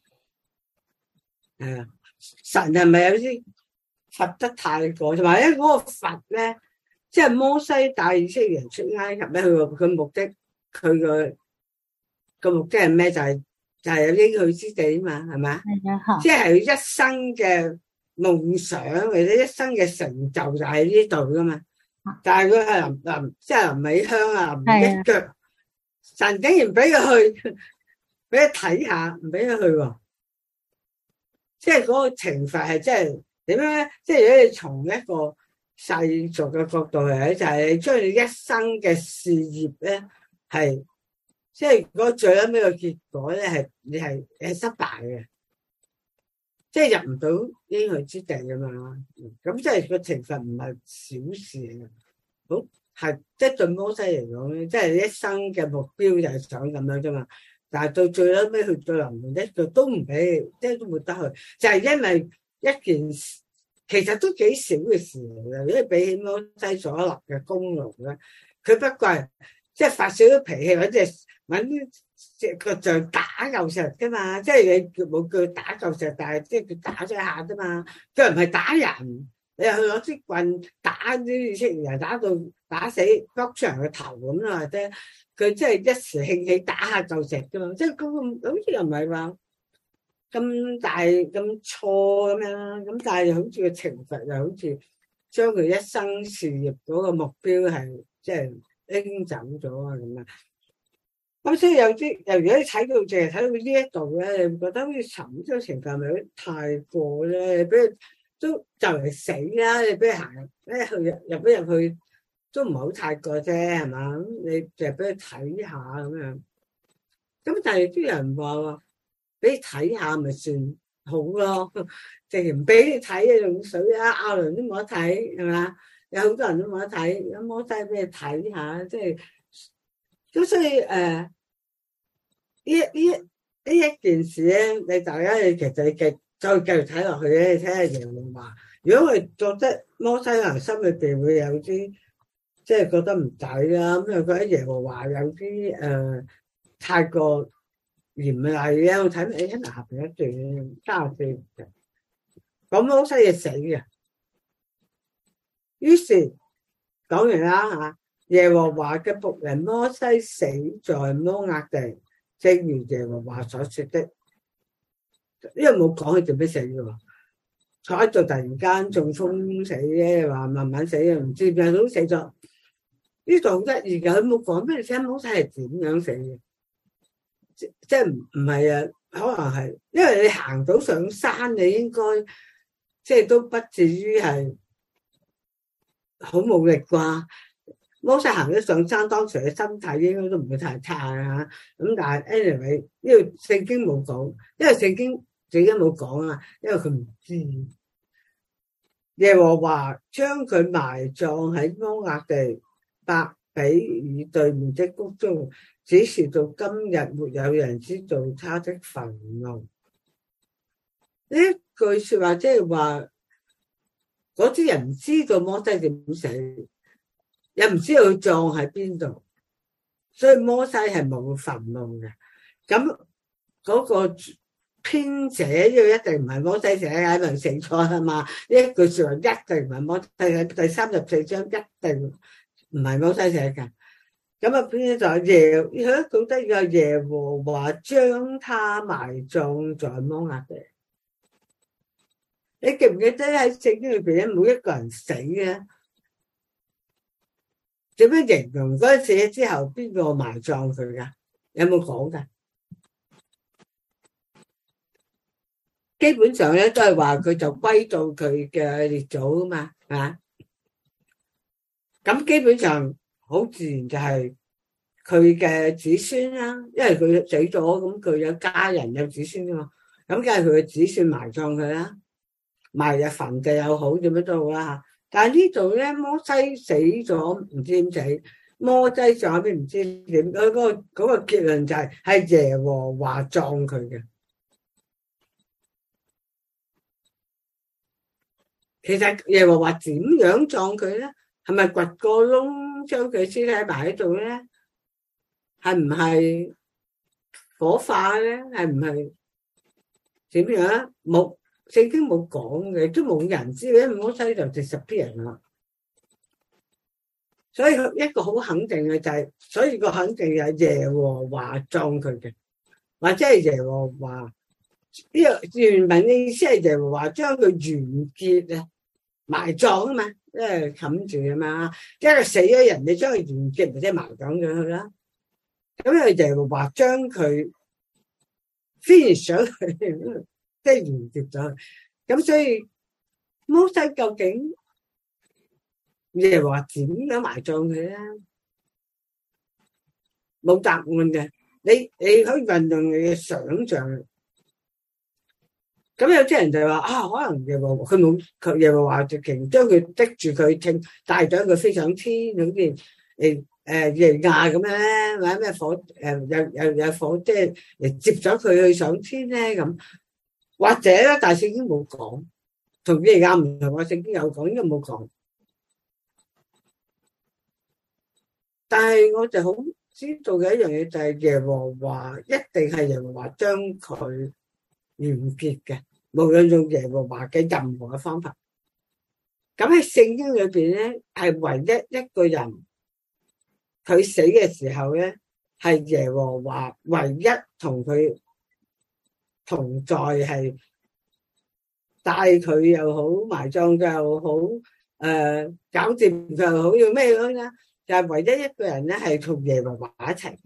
係啊，神係咪有啲罰得太過？同埋咧嗰個罰咧，即係摩西帶以色列人出埃及咧，佢目的，佢個目的係咩？就係有應許之地啊嘛，係咪？ 係啊， 即係一生嘅夢想或者一生嘅成就就喺呢度噶嘛。但係佢係即係臨尾香啊，臨一腳，神竟然俾佢去，俾佢睇下，唔俾佢去喎。即係嗰個懲罰係即係點樣咧？即係如果你從一個世俗嘅角度嚟睇，就係你將你一生嘅事業咧，係即係嗰個最尾嘅結果咧，係你係失敗嘅，即係入唔到應許之地㗎嘛。咁即係個懲罰唔係小事嚟嘅，好係即係對摩西嚟講咧，即係一生嘅目標就係想咁樣啫嘛。但係到最尾去到臨門一腳都唔俾，即係都冇得去，就係因為一件事，其實都幾少嘅事嚟嘅。如果比起摩西所立嘅功勞咧，佢不過係即係發少少脾氣，或者揾個杖打嚿石㗎嘛。即係你冇叫佢打嚿石，但係即係佢打咗一下啫嘛。佢唔係打人，你又去攞支棍打啲以色列人，打死剝出人嘅頭咁啦，或者佢即係一時興起打下嚿石啫嘛。即係嗰個好似又唔係話咁大咁錯咁樣，咁但係好似個懲罰又好似將佢一生事業嗰個目標係即係拎走咗啊咁啊。咁所以有啲如果你睇到淨係睇到呢一度咧，你會覺得好似尋咗懲罰係咪太過咧？俾佢都就嚟死啦！你俾佢行入去都唔係好太過啫，係嘛？你淨係俾佢睇下咁樣。咁但係啲人話俾你睇下咪算好咯，直情唔俾你睇啊，用水啊，亞倫都冇得睇，係嘛？有好多人都冇得睇，有摩西俾你睇下，即係咁。所以呢一件事咧，你大家其實你再繼續睇落去咧，你睇下耶和華。如果佢覺得摩西人心裏邊會有啲即係覺得唔抵啦，咁又覺得耶和華有啲太過嚴厲咧，我睇你喺下邊一段34節，講摩西係死嘅。於是講完啦嚇，耶和華嘅僕人摩西死在摩押地，正如耶和華所說的。因為冇講佢做咩死嘅，坐喺度突然間中風死嘅，話慢慢死嘅，唔知點解都死咗。呢度好得意嘅，佢冇講俾你聽摩西係點樣死嘅，即係唔係啊？可能係因為你行到上山，你應該即係都不至於係好冇力啩。 摩西行得上山，當時嘅身體應該都唔會太差啊。咁但係 anyway 呢個聖經冇講，因為聖經自己冇講啊，因為佢唔知。耶和華將佢埋葬喺摩押地伯比爾對面的谷中，只是到今日沒有人知道他的墳墓。呢句說話即係話，嗰啲人唔知道摩西點死，又唔知道佢葬喺邊度，所以摩西係冇墳墓嘅。咁嗰個編者呢個一定唔係摩西寫嘅，係咪寫錯係嘛？呢一句說話一定唔係摩西，第34章一定唔係摩西寫嘅。咁啊，編者就係佢覺得有耶和華將他埋葬在摩押地。你記唔記得喺聖經裏邊咧，每一個人死嘅點樣形容嗰陣死之後邊個埋葬佢噶？有冇講噶？基本上咧都係話佢就歸到佢嘅列祖啊嘛，係嘛？咁基本上好自然就係佢嘅子孫啦，因為佢死咗，咁佢有家人有子孫啊嘛，咁梗係佢嘅子孫埋葬佢啦，埋入墳地又好，點樣都好啦吓。但係呢度咧，摩西死咗唔知點死，摩西葬喺邊唔知點，嗰個結論就係耶和華葬佢嘅。其實耶和華點樣葬佢咧？係咪掘個窿將佢屍體埋喺度咧？係唔係火化咧？係唔係點樣？冇，聖經冇講嘅，都冇人知嘅。摩西就disappear啦。所以一個好肯定嘅就係，所以個肯定係耶和華葬佢嘅，或者係耶和華。呢個原文嘅意思係耶和華將佢完結啊，埋葬啊嘛，即係冚住啊嘛，即係死咗人，你將佢完結，咪即係埋葬咗佢啦。咁又耶和華將佢 finish 咗佢，即係完結咗。咁所以摩西究竟耶和華點樣埋葬佢咧？冇答案嘅，你可以運用你嘅想象。咁有啲人就話啊，可能耶和華佢耶和華直情將佢滴住佢聽，帶咗佢飛上天，好似耶亞咁樣咧，或者咩火有火即係嚟接咗佢去上天咧咁，或者咧，但係聖經冇講，同耶亞唔同，我聖經有講，應該冇講。但係我就好知道嘅一樣嘢就係耶和華一定係耶和華將佢完結嘅。無論用耶和華嘅任何嘅方法，咁喺聖經裏邊咧，係唯一一個人佢死嘅時候咧，係耶和華唯一同佢同在，係帶佢又好，埋葬佢又好，搞掂佢又好，要咩樣咧？就係唯一一個人咧，係同耶和華一齊嘅。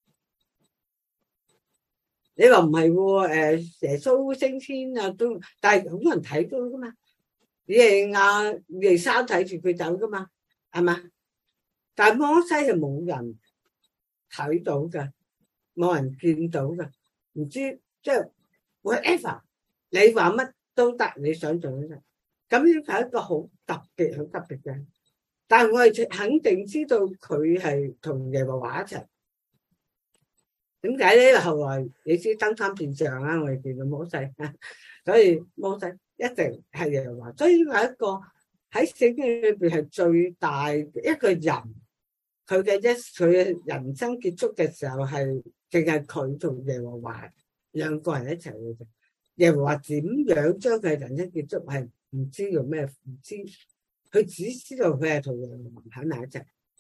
你話唔係喎？耶穌升天啊，都但係好多人睇到噶嘛？耶穌睇住佢走噶嘛？係嘛？但係摩西係冇人睇到噶，冇人見到噶，唔知即係 whatever， 你話乜都得，你想做乜？咁呢係一個好特別嘅，但係我係肯定知道佢係同耶和華一齊。點解咧？後來你知登山變像啦，我哋見到摩西，所以摩西一定係耶和華。所以係一個喺聖經裏邊係最大一個人，佢嘅人生結束嘅時候係淨係佢同耶和華兩個人一齊嘅啫。耶和華點樣將佢嘅人生結束係唔知用咩，唔知，佢只知道佢係同耶和華喺埋一齊。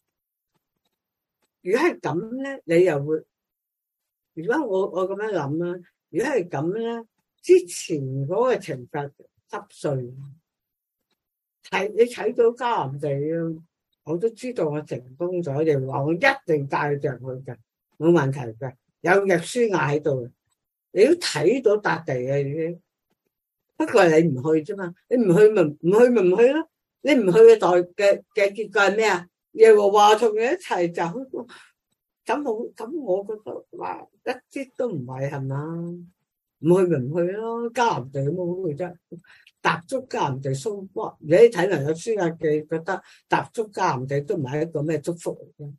如果係咁咧，你又會？如果我咁樣諗啦，如果係咁咧，之前嗰個懲罰濕碎，你睇到迦南地，我都知道我成功咗，耶和華我一定帶佢入去嘅，冇問題嘅，有約書亞喺度，你都睇到笪地嘅已經，不過你唔去啫嘛，你唔去咪唔去咯，你唔去嘅結果係咩啊？ 耶和華同佢一齊走，咁我覺得話一啲都唔係嘛，唔去咪唔去咯，迦南地冇好去啫，踏足迦南地蘇波，你睇埋有書亞記，覺得踏足迦南地都唔係一個咩祝福嚟嘅。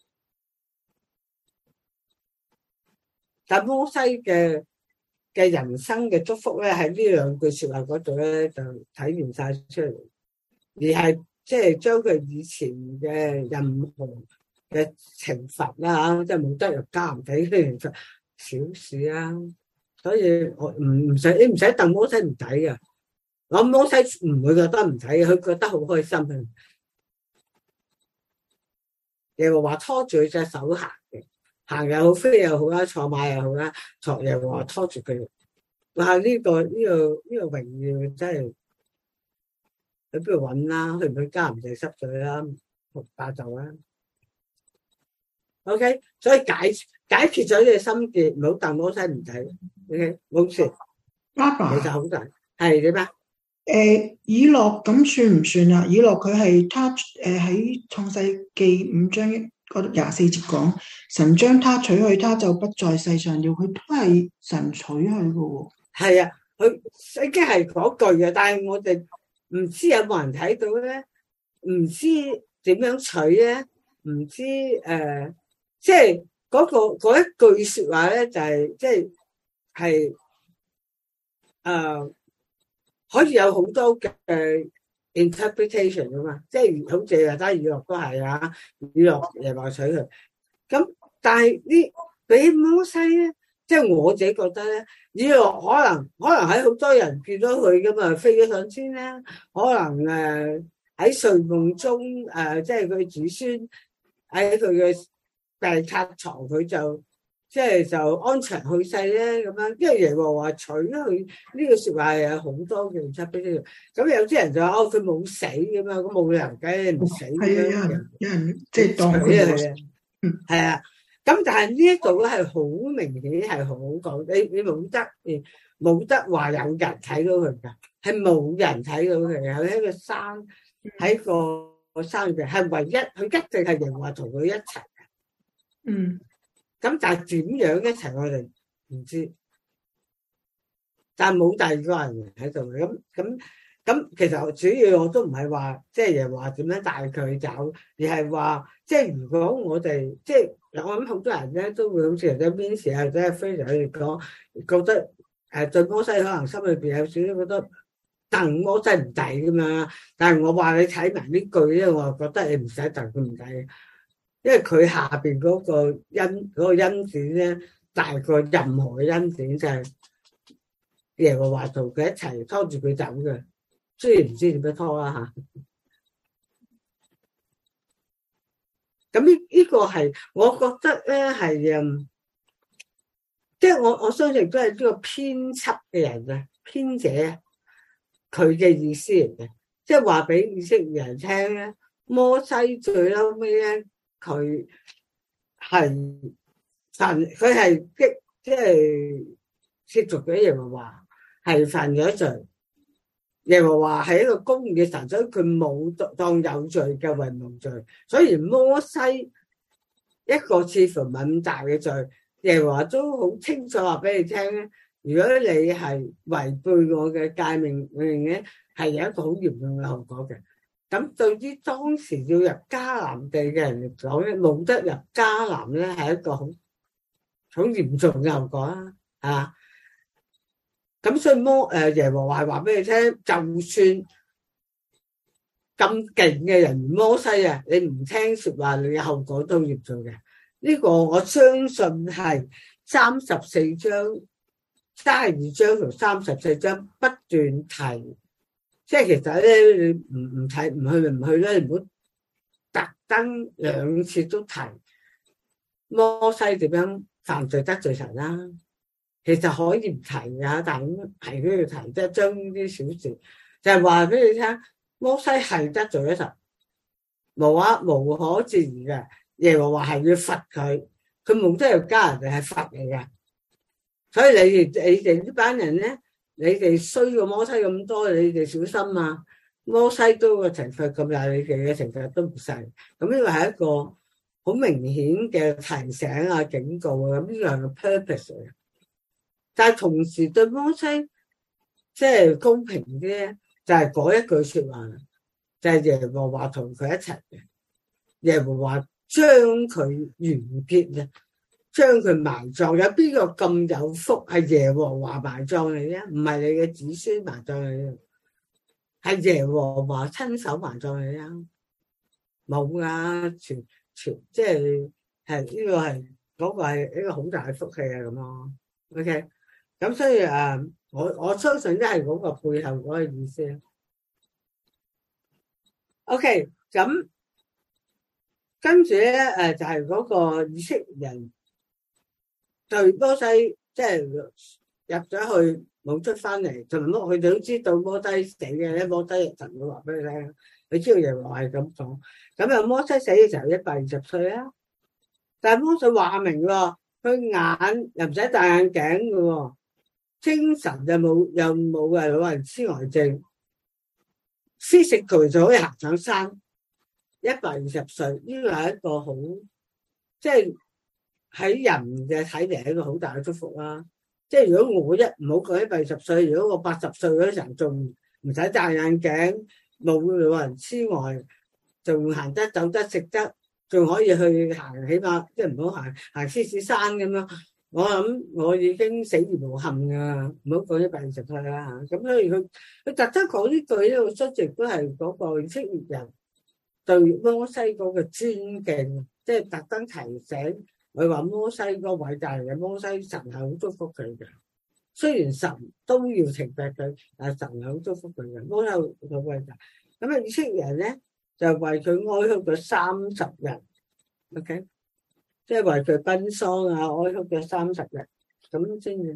但摩西嘅人生嘅祝福咧，喺呢兩句說話嗰度咧就體現晒出嚟，而係即係將佢以前嘅任何嘅懲罰啦，即係冇得入迦南地嘅懲罰小事啊，所以我唔使你唔使戥摩西唔抵嘅，我摩西唔會覺得唔抵嘅，佢覺得好開心嘅。耶和華拖住佢隻手行嘅，行又好，飛又好啦，坐馬又好啦，耶和華拖住佢。哇！呢個榮耀真係去邊度揾啦？去唔去迦南地濕水啦？學霸就啦。OK， 所以解決咗你嘅心結，唔好戥摩西唔睇。OK， 冇事。 爸爸， 其實好大，係點啊？ 以諾咁算唔算啊？以諾佢係他喺創世記5章24節講，神將他取去，他就不在世上了。佢都係神取去嘅喎。 係啊，佢已經係嗰句嘅，但係我哋唔知有冇人睇到咧，唔知點樣取咧，唔知即係嗰一句說話咧，就係即係可以有好多嘅interpretation 噶嘛，即係好似話齋以諾都係啊，以諾又話取佢，咁但係呢俾摩西咧，即係我自己覺得咧，以諾可能喺好多人見到佢噶嘛，飛咗上天咧，可能喺睡夢中即係佢子孫喺佢嘅病榻床，佢就即係就安詳去世咧咁樣，因為耶和華取佢呢個說話係有好多嘅出俾呢度，咁有啲人就話佢冇死咁樣，咁冇理由嘅唔死嘅， 有人即係當佢冇死， 係啊，咁但係呢一度咧係好明顯係好講，你冇得話有人睇到佢噶，係冇人睇到佢嘅，喺個山喺個山入邊係唯一，佢一定係耶和華同佢一齊嘅，咁但係點樣一齊我哋唔知，但係冇第二個人喺度嘅，咁其實主要我都唔係話即係又話點樣帶佢走，而係話即係如果我哋即係我諗好多人咧都會好似人哋邊時啊，或者非常嚟講覺得對摩西可能心裏邊有少少覺得戥摩西唔抵咁樣，但係我話你睇埋呢句咧，我就覺得你唔使戥佢唔抵。因為佢下邊嗰個恩典咧，大過任何嘅恩典，就係耶和華同佢一齊拖住佢走嘅，雖然唔知點樣拖啦吓。咁呢個係我覺得咧係即係我相信都係呢個編輯嘅人啊，編者佢嘅意思嚟嘅，即係話俾以色列人聽咧，摩西最嬲尾咧。佢係犯，佢係即係褻瀆咗耶和華，係犯咗罪。耶和華係一個公義嘅神，所以佢冇當有罪嘅為無罪。所以摩西一個似乎唔係咁大嘅罪，耶和華都好清楚話俾你聽咧。如果你係違背我嘅誡命咧，係有一個好嚴重嘅後果嘅。咁對於當時要入迦南地嘅人嚟講咧，冇得入迦南咧，係一個好嚴重嘅後果啦，啊！咁所以耶和華話俾你聽，就算咁勁嘅人摩西啊，你唔聽說話，你嘅後果都嚴重嘅。呢個我相信係32章同34章不斷提。即係其實咧，你唔睇唔去咪唔去咧，你唔好特登兩次都提摩西點樣犯罪得罪神啦。其實可以唔提噶，但係都要提，即係將呢啲小事就係話俾你聽，摩西係得罪咗神，無可置疑嘅。耶和華係要罰佢，佢冇得入迦南地係罰你嘅。所以你哋呢班人咧。你哋衰過摩西咁多，你哋小心啊！ 摩西都個懲罰咁大，你哋嘅懲罰都唔細。咁呢個係一個好明顯嘅提醒啊、警告啊，咁呢個係個 purpose 嚟。但係同時對摩西即係公平啲咧，就係嗰一句說話，就係耶和華同佢一齊嘅，耶和華將佢完結啊，將佢埋葬。有邊個咁有福係耶和華埋葬你咧？唔係你嘅子孫埋葬你，係耶和華親手埋葬你啊！冇噶，全即係呢個係嗰個係一個好大嘅福氣啊！咁咯 ，OK。咁所以我相信都係嗰個背後嗰個意思。OK，咁跟住咧就係嗰個以色列人對摩西即係入咗去冇出翻嚟，同埋佢哋都知道摩西死嘅咧，摩西神會話俾佢聽，佢知道耶和華係咁講。咁啊，摩西死嘅時候120歲啦，但係摩西話明喎，佢眼又唔使戴眼鏡嘅喎。精神又冇老人痴呆症，physical就可以行上山，120歲呢個係一個好，即係喺人嘅睇嚟係一個好大嘅祝福啦。即係如果我唔好講120歲，如果我80歲嗰陣仲唔使戴眼鏡，冇老人痴呆，仲行得走得食得，仲可以去行，起碼即係唔好行獅子山咁樣。我諗我已經死而無憾噶，唔好講120歲啦吓。咁所以佢特登講呢句咧，我相信都係嗰個以色列人對摩西嗰個尊敬，即係特登提醒佢話摩西嗰個偉大嘅摩西，神係好祝福佢嘅。雖然神都要懲罰佢，但係神係好祝福佢嘅。摩西好偉大。咁啊，以色列人咧就為佢哀哭咗30日。OK。即係為佢奔喪啊，哀哭咗30日，咁先至。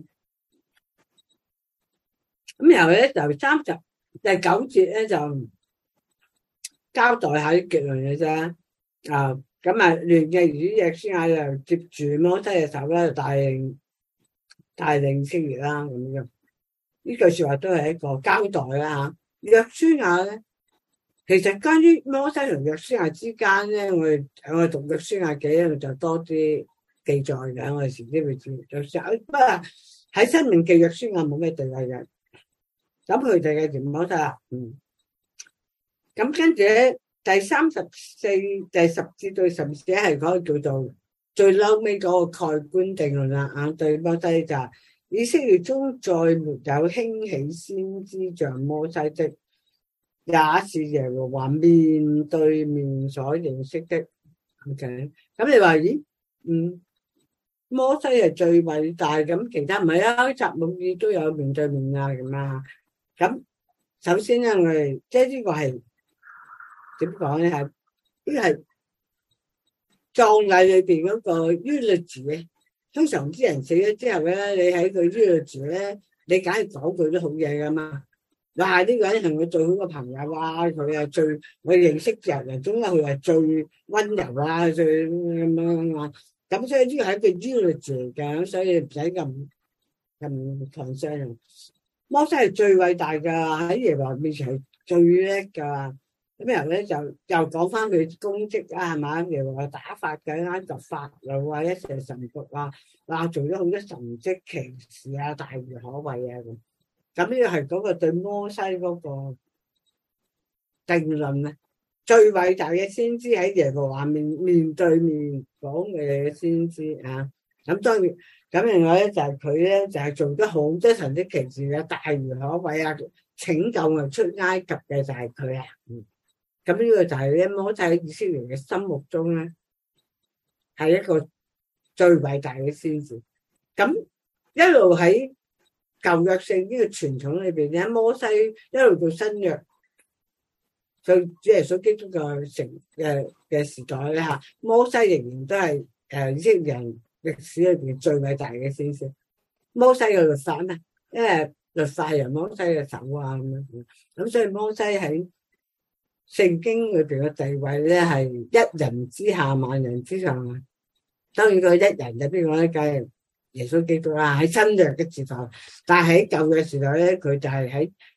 咁然後咧就第9節咧就交代下啲結論嘅啫。咁啊，亂嘅兒子約書亞就接住摩西嘅手咧，帶領以色列啦咁樣。呢句說話都係一個交代啦吓。約書亞咧。其實關於摩西同約書亞之間咧，我哋讀約書亞記咧就多啲記載嘅，我哋遲啲會知。約書亞不過喺申命記約書亞冇咩地位嘅，咁佢哋嘅摩西啦，咁跟住咧第34、第10節到14節係嗰個叫做最嬲尾嗰個蓋棺定論啦。對摩西就係以色列中再沒有興起先知像摩西的。也是耶和華面對面所認識的。OK，咁你話咦？摩西係最偉大，咁其他唔係啊？撒母耳都有面對面啊，咁啊。咁首先咧，我哋即係呢個係點講咧？係呢個係葬禮裏邊嗰個 eulogy。通常啲人死咗之後咧，你喺佢 eulogy咧，你梗係講句都好嘢噶嘛。哇！呢個人係我最好嘅朋友啊，佢係我認識嘅人中咧，佢係最溫柔啊，最咁樣啊。咁所以呢個係一個 eulogy 嘅，所以唔使咁強勢。摩西係最偉大噶，喺耶和華面前係最叻噶。咁然後咧就又講翻佢功績啊，係嘛？耶和華打發嘅埃及法老啊，一切神僕啊，哇！做咗好多神蹟奇事啊，大如可畏啊咁。咁呢個係嗰個對摩西嗰個定論咧，最偉大嘅先知喺耶和華面對面講嘅先知啊。咁當然，咁另外咧就係佢咧就係做咗好多神蹟奇事嘅，大如可畏啊，拯救我出埃及嘅就係佢啊。咁呢個就係咧摩西喺以色列嘅心目中咧係一個最偉大嘅先知。咁一路喺舊約聖經嘅傳統裏邊咧，摩西一路到新約，就主耶穌基督嘅時代咧吓，摩西仍然都係以色列人歷史裏邊最偉大嘅先知。摩西嘅律法咧，因為律法係由摩西嘅手啊咁樣，咁所以摩西喺聖經裏邊嘅地位咧係一人之下萬人之上啊。當然佢一人就邊個咧，梗係耶穌基督啦，喺新約嘅時代，但係喺舊約時代咧，佢就係喺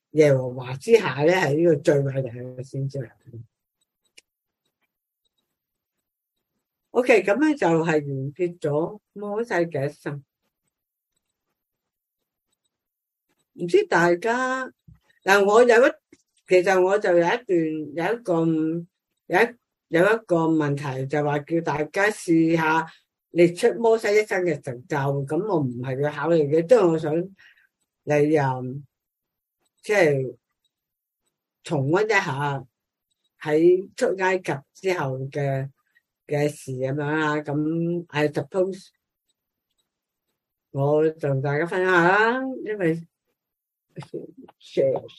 耶和華之下咧，係呢個最偉大嘅先知嚟。OK， 咁咧就係完結咗摩西嘅一生。唔知大家嗱，其實我就有一個問題，就話叫大家試下列出摩西一生嘅成就。咁我唔係要考慮嘅，即係我想你即係重溫一下喺出埃及之後嘅事咁樣啦。咁I suppose我同大家分享下啦，因為share。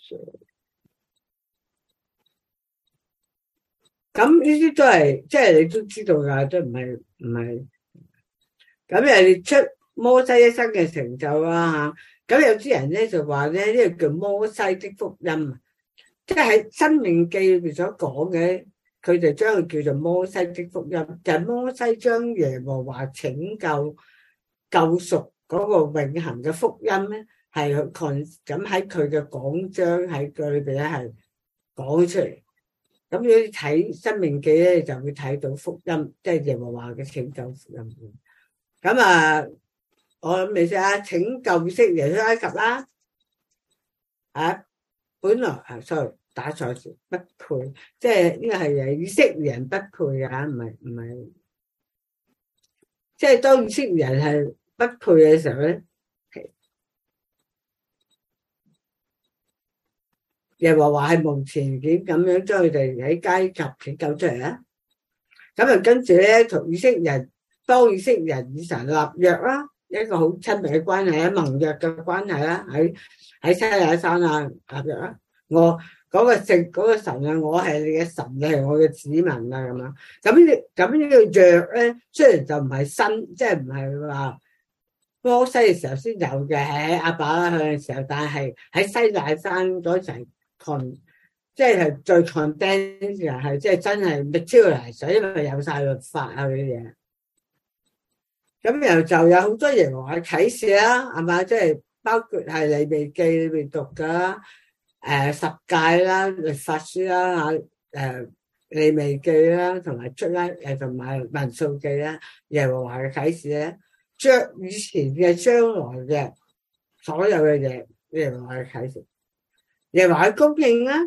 咁呢啲都係即係你都知道噶，都唔係。咁又列出摩西一生嘅成就啦吓。咁有啲人咧就話咧呢個叫摩西的福音啊，即係喺《申命記》裏邊所講嘅，佢就將佢叫做摩西的福音，就係摩西將耶和華拯救贖嗰個永恆嘅福音咧，係咁喺佢嘅講章喺佢裏邊咧係講出嚟。咁如果你睇《申命記》咧，就會睇到福音，即係耶和華嘅拯救福音。咁我諗你先啊，拯救以色列出埃及啦。本來sorry 打錯字，不配，即係呢個係以色列人不配嘅，唔係，即係當以色列人係不配嘅時候咧，耶和華係無條件咁樣將佢哋喺埃及拯救出嚟啦。咁跟住咧，同以色列人當以色列人與神立約啦，一個好親密嘅關係，盟約嘅關係啦，喺西乃山立約啦。我嗰個神啊，我係你嘅神，你係我嘅子民啊，咁樣。咁呢個約咧，雖然就唔係新，即係唔係話摩西嘅時候先有嘅，喺亞伯拉罕嘅時候，但係喺西乃山嗰陣即係最 condensed 嘅係，即係真係 materialize，因為有晒律法啊嗰啲嘢。咁然後就有好多耶和華嘅啟示啦，係嘛？即係包括係利未記裏邊讀噶，十誡啦、律法書啦利未記啦，同埋出埃及同埋民數記啦，耶和華嘅啟示咧，將以前嘅、將來嘅所有嘅嘢，耶和華嘅啟示，耶和華嘅供應啦，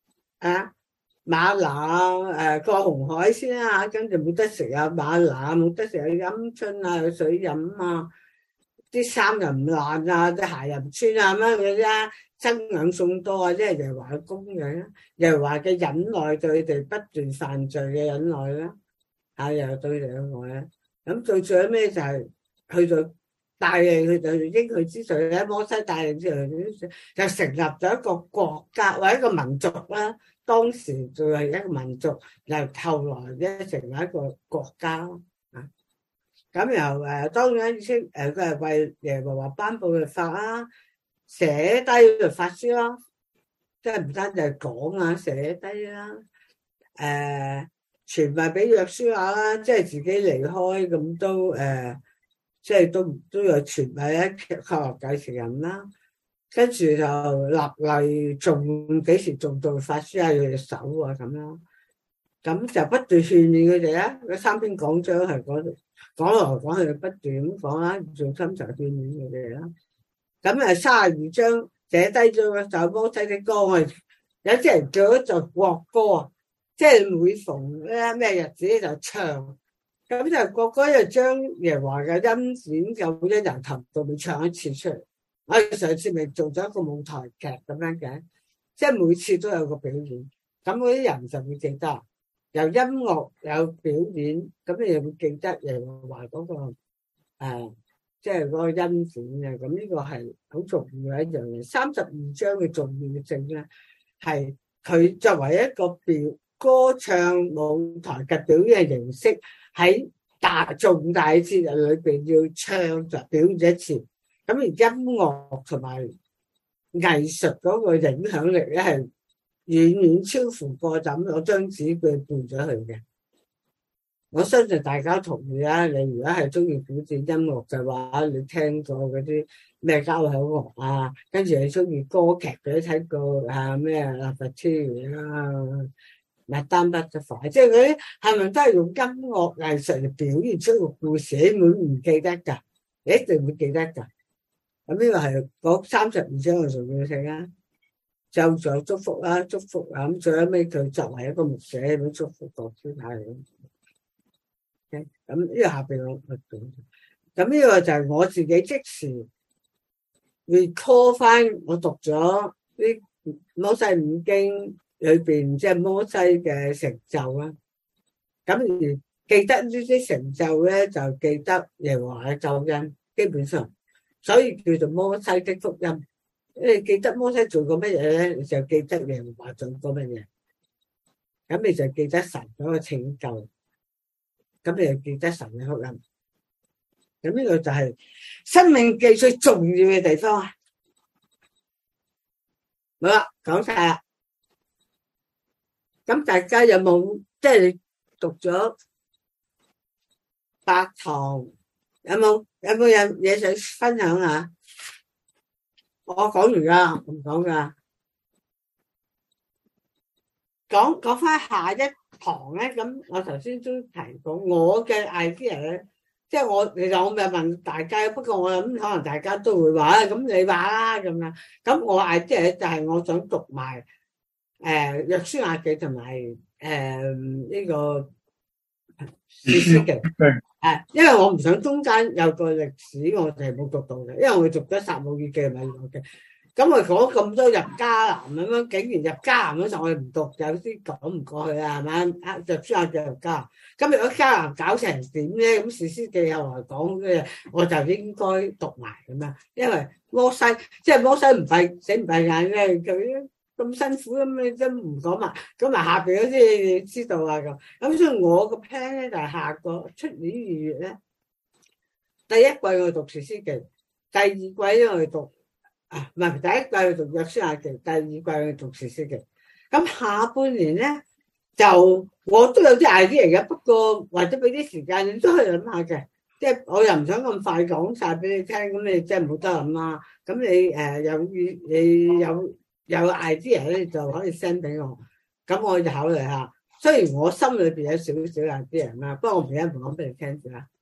嗎哪過紅海先啦，跟住冇得食啊，嗎哪冇得食啊，鵪鶉啊，有水飲啊，啲衫又唔爛啊，啲鞋又唔穿啊，乜嘢啫，生養眾多啊，即係耶和華嘅供應啦，耶和華嘅忍耐對佢哋不斷犯罪嘅忍耐啦，又對佢哋嘅愛啦，咁到最後咩就係去到帶領佢哋應許之水咧，摩西帶領之後就成立咗一個國家或者一個民族啦。當時就係一個民族，又後來咧成為一個國家啊。咁又當然佢係為耶和華頒布律法啦，寫低律法書啦，即係唔單止係講啊，寫低啦，傳埋俾約書亞啦，即係自己離開咁都即係都有傳埋咧，確立繼承人啦。跟住就立例仲幾時仲做法書啊，要手啊咁樣，咁就不斷勸勉佢哋啦。嗰3篇講章係講來講去不斷咁講啦，做深層勸勉佢哋啦。咁32章寫低咗個首摩西的歌，有啲人叫咗做國歌啊，即係每逢咧咩日子咧就唱。咁就國歌就將耶和華嘅恩典救恩由頭到尾唱一次出嚟。我哋上次咪做咗一個舞台劇咁樣嘅，即係每次都有個表演，咁嗰啲人就會記得，由音樂有表演，咁你又會記得耶和華嗰個即係嗰個恩典嘅，咁呢個係好重要嘅一樣嘢。32章嘅重要性咧，係佢作為一個歌唱舞台劇表演嘅形式，喺重大節日裏邊要唱就表演一次。咁而音樂同埋藝術嗰個影響力咧，係遠遠超乎過就咁攞張紙背咗佢嘅。 我相信大家同意啦。你如果係中意古典音樂嘅話，你聽過嗰啲咩交響樂啊，跟住你中意歌劇嘅，睇過啊咩啊佛提啊、麥丹不得快，即係嗰啲係咪都係用音樂藝術嚟表現出個故事？你會唔記得㗎？你一定會記得㗎。咁呢個係嗰32章嘅重要性啊！就咗祝福啦，祝福啊！咁最後尾佢作為一個牧者咁祝福個小孩咁。咁呢個下邊我講，咁呢個就係我自己即時 recall 翻我讀咗啲摩西五經裏邊即係摩西嘅成就啦。咁而記得呢啲成就咧，就記得耶和華嘅救恩，基本上，所以叫做摩西的福音。你記得摩西做過乜嘢咧，你就記得耶和華做過乜嘢，咁你就記得神嗰個拯救。咁你就記得神嘅福音，咁呢個就係生命記最重要嘅地方啊！好啦，講晒啦。咁大家有冇即係你讀咗8堂，有冇嘢想分享下？我講完啦，唔講噶。講翻下一堂咧，咁我頭先都提過我嘅 idea 咧，即係其實我咪問大家，不過我諗可能大家都會話咁你話啦咁樣。咁我 idea 就係我想讀埋約書亞記同埋呢個士師記，因為我唔想中間有個歷史我哋冇讀到嘅，因為我讀咗撒母耳記咪有嘅。咁我講咁多入迦南咁樣，竟然入迦南嗰時候我哋唔讀，有啲講唔過去啊，係咪？就書亞記入迦南，咁如果迦南搞成點咧？咁士師記後來講嘅，我就應該讀埋咁樣，因為摩西唔閉死唔閉眼咧，佢咁辛苦咁你都唔講埋，咁埋下邊嗰啲你知道啊咁。咁所以我個 plan 咧就係下個出年2月咧，第一季我讀士師記，第二季咧我哋讀。唔係第一季去讀約書亞記，第二季去讀士師記。咁下半年咧，就我都有啲 idea 嘅，不過或者俾啲時間你都可以諗下嘅。即係我又唔想咁快講晒俾你聽，咁你真係冇得諗啦。咁你有 idea 咧，就可以 send 俾我，咁我就考慮下。雖然我心裏邊有少少 idea 啦，不過我唔一定講俾你聽住啦。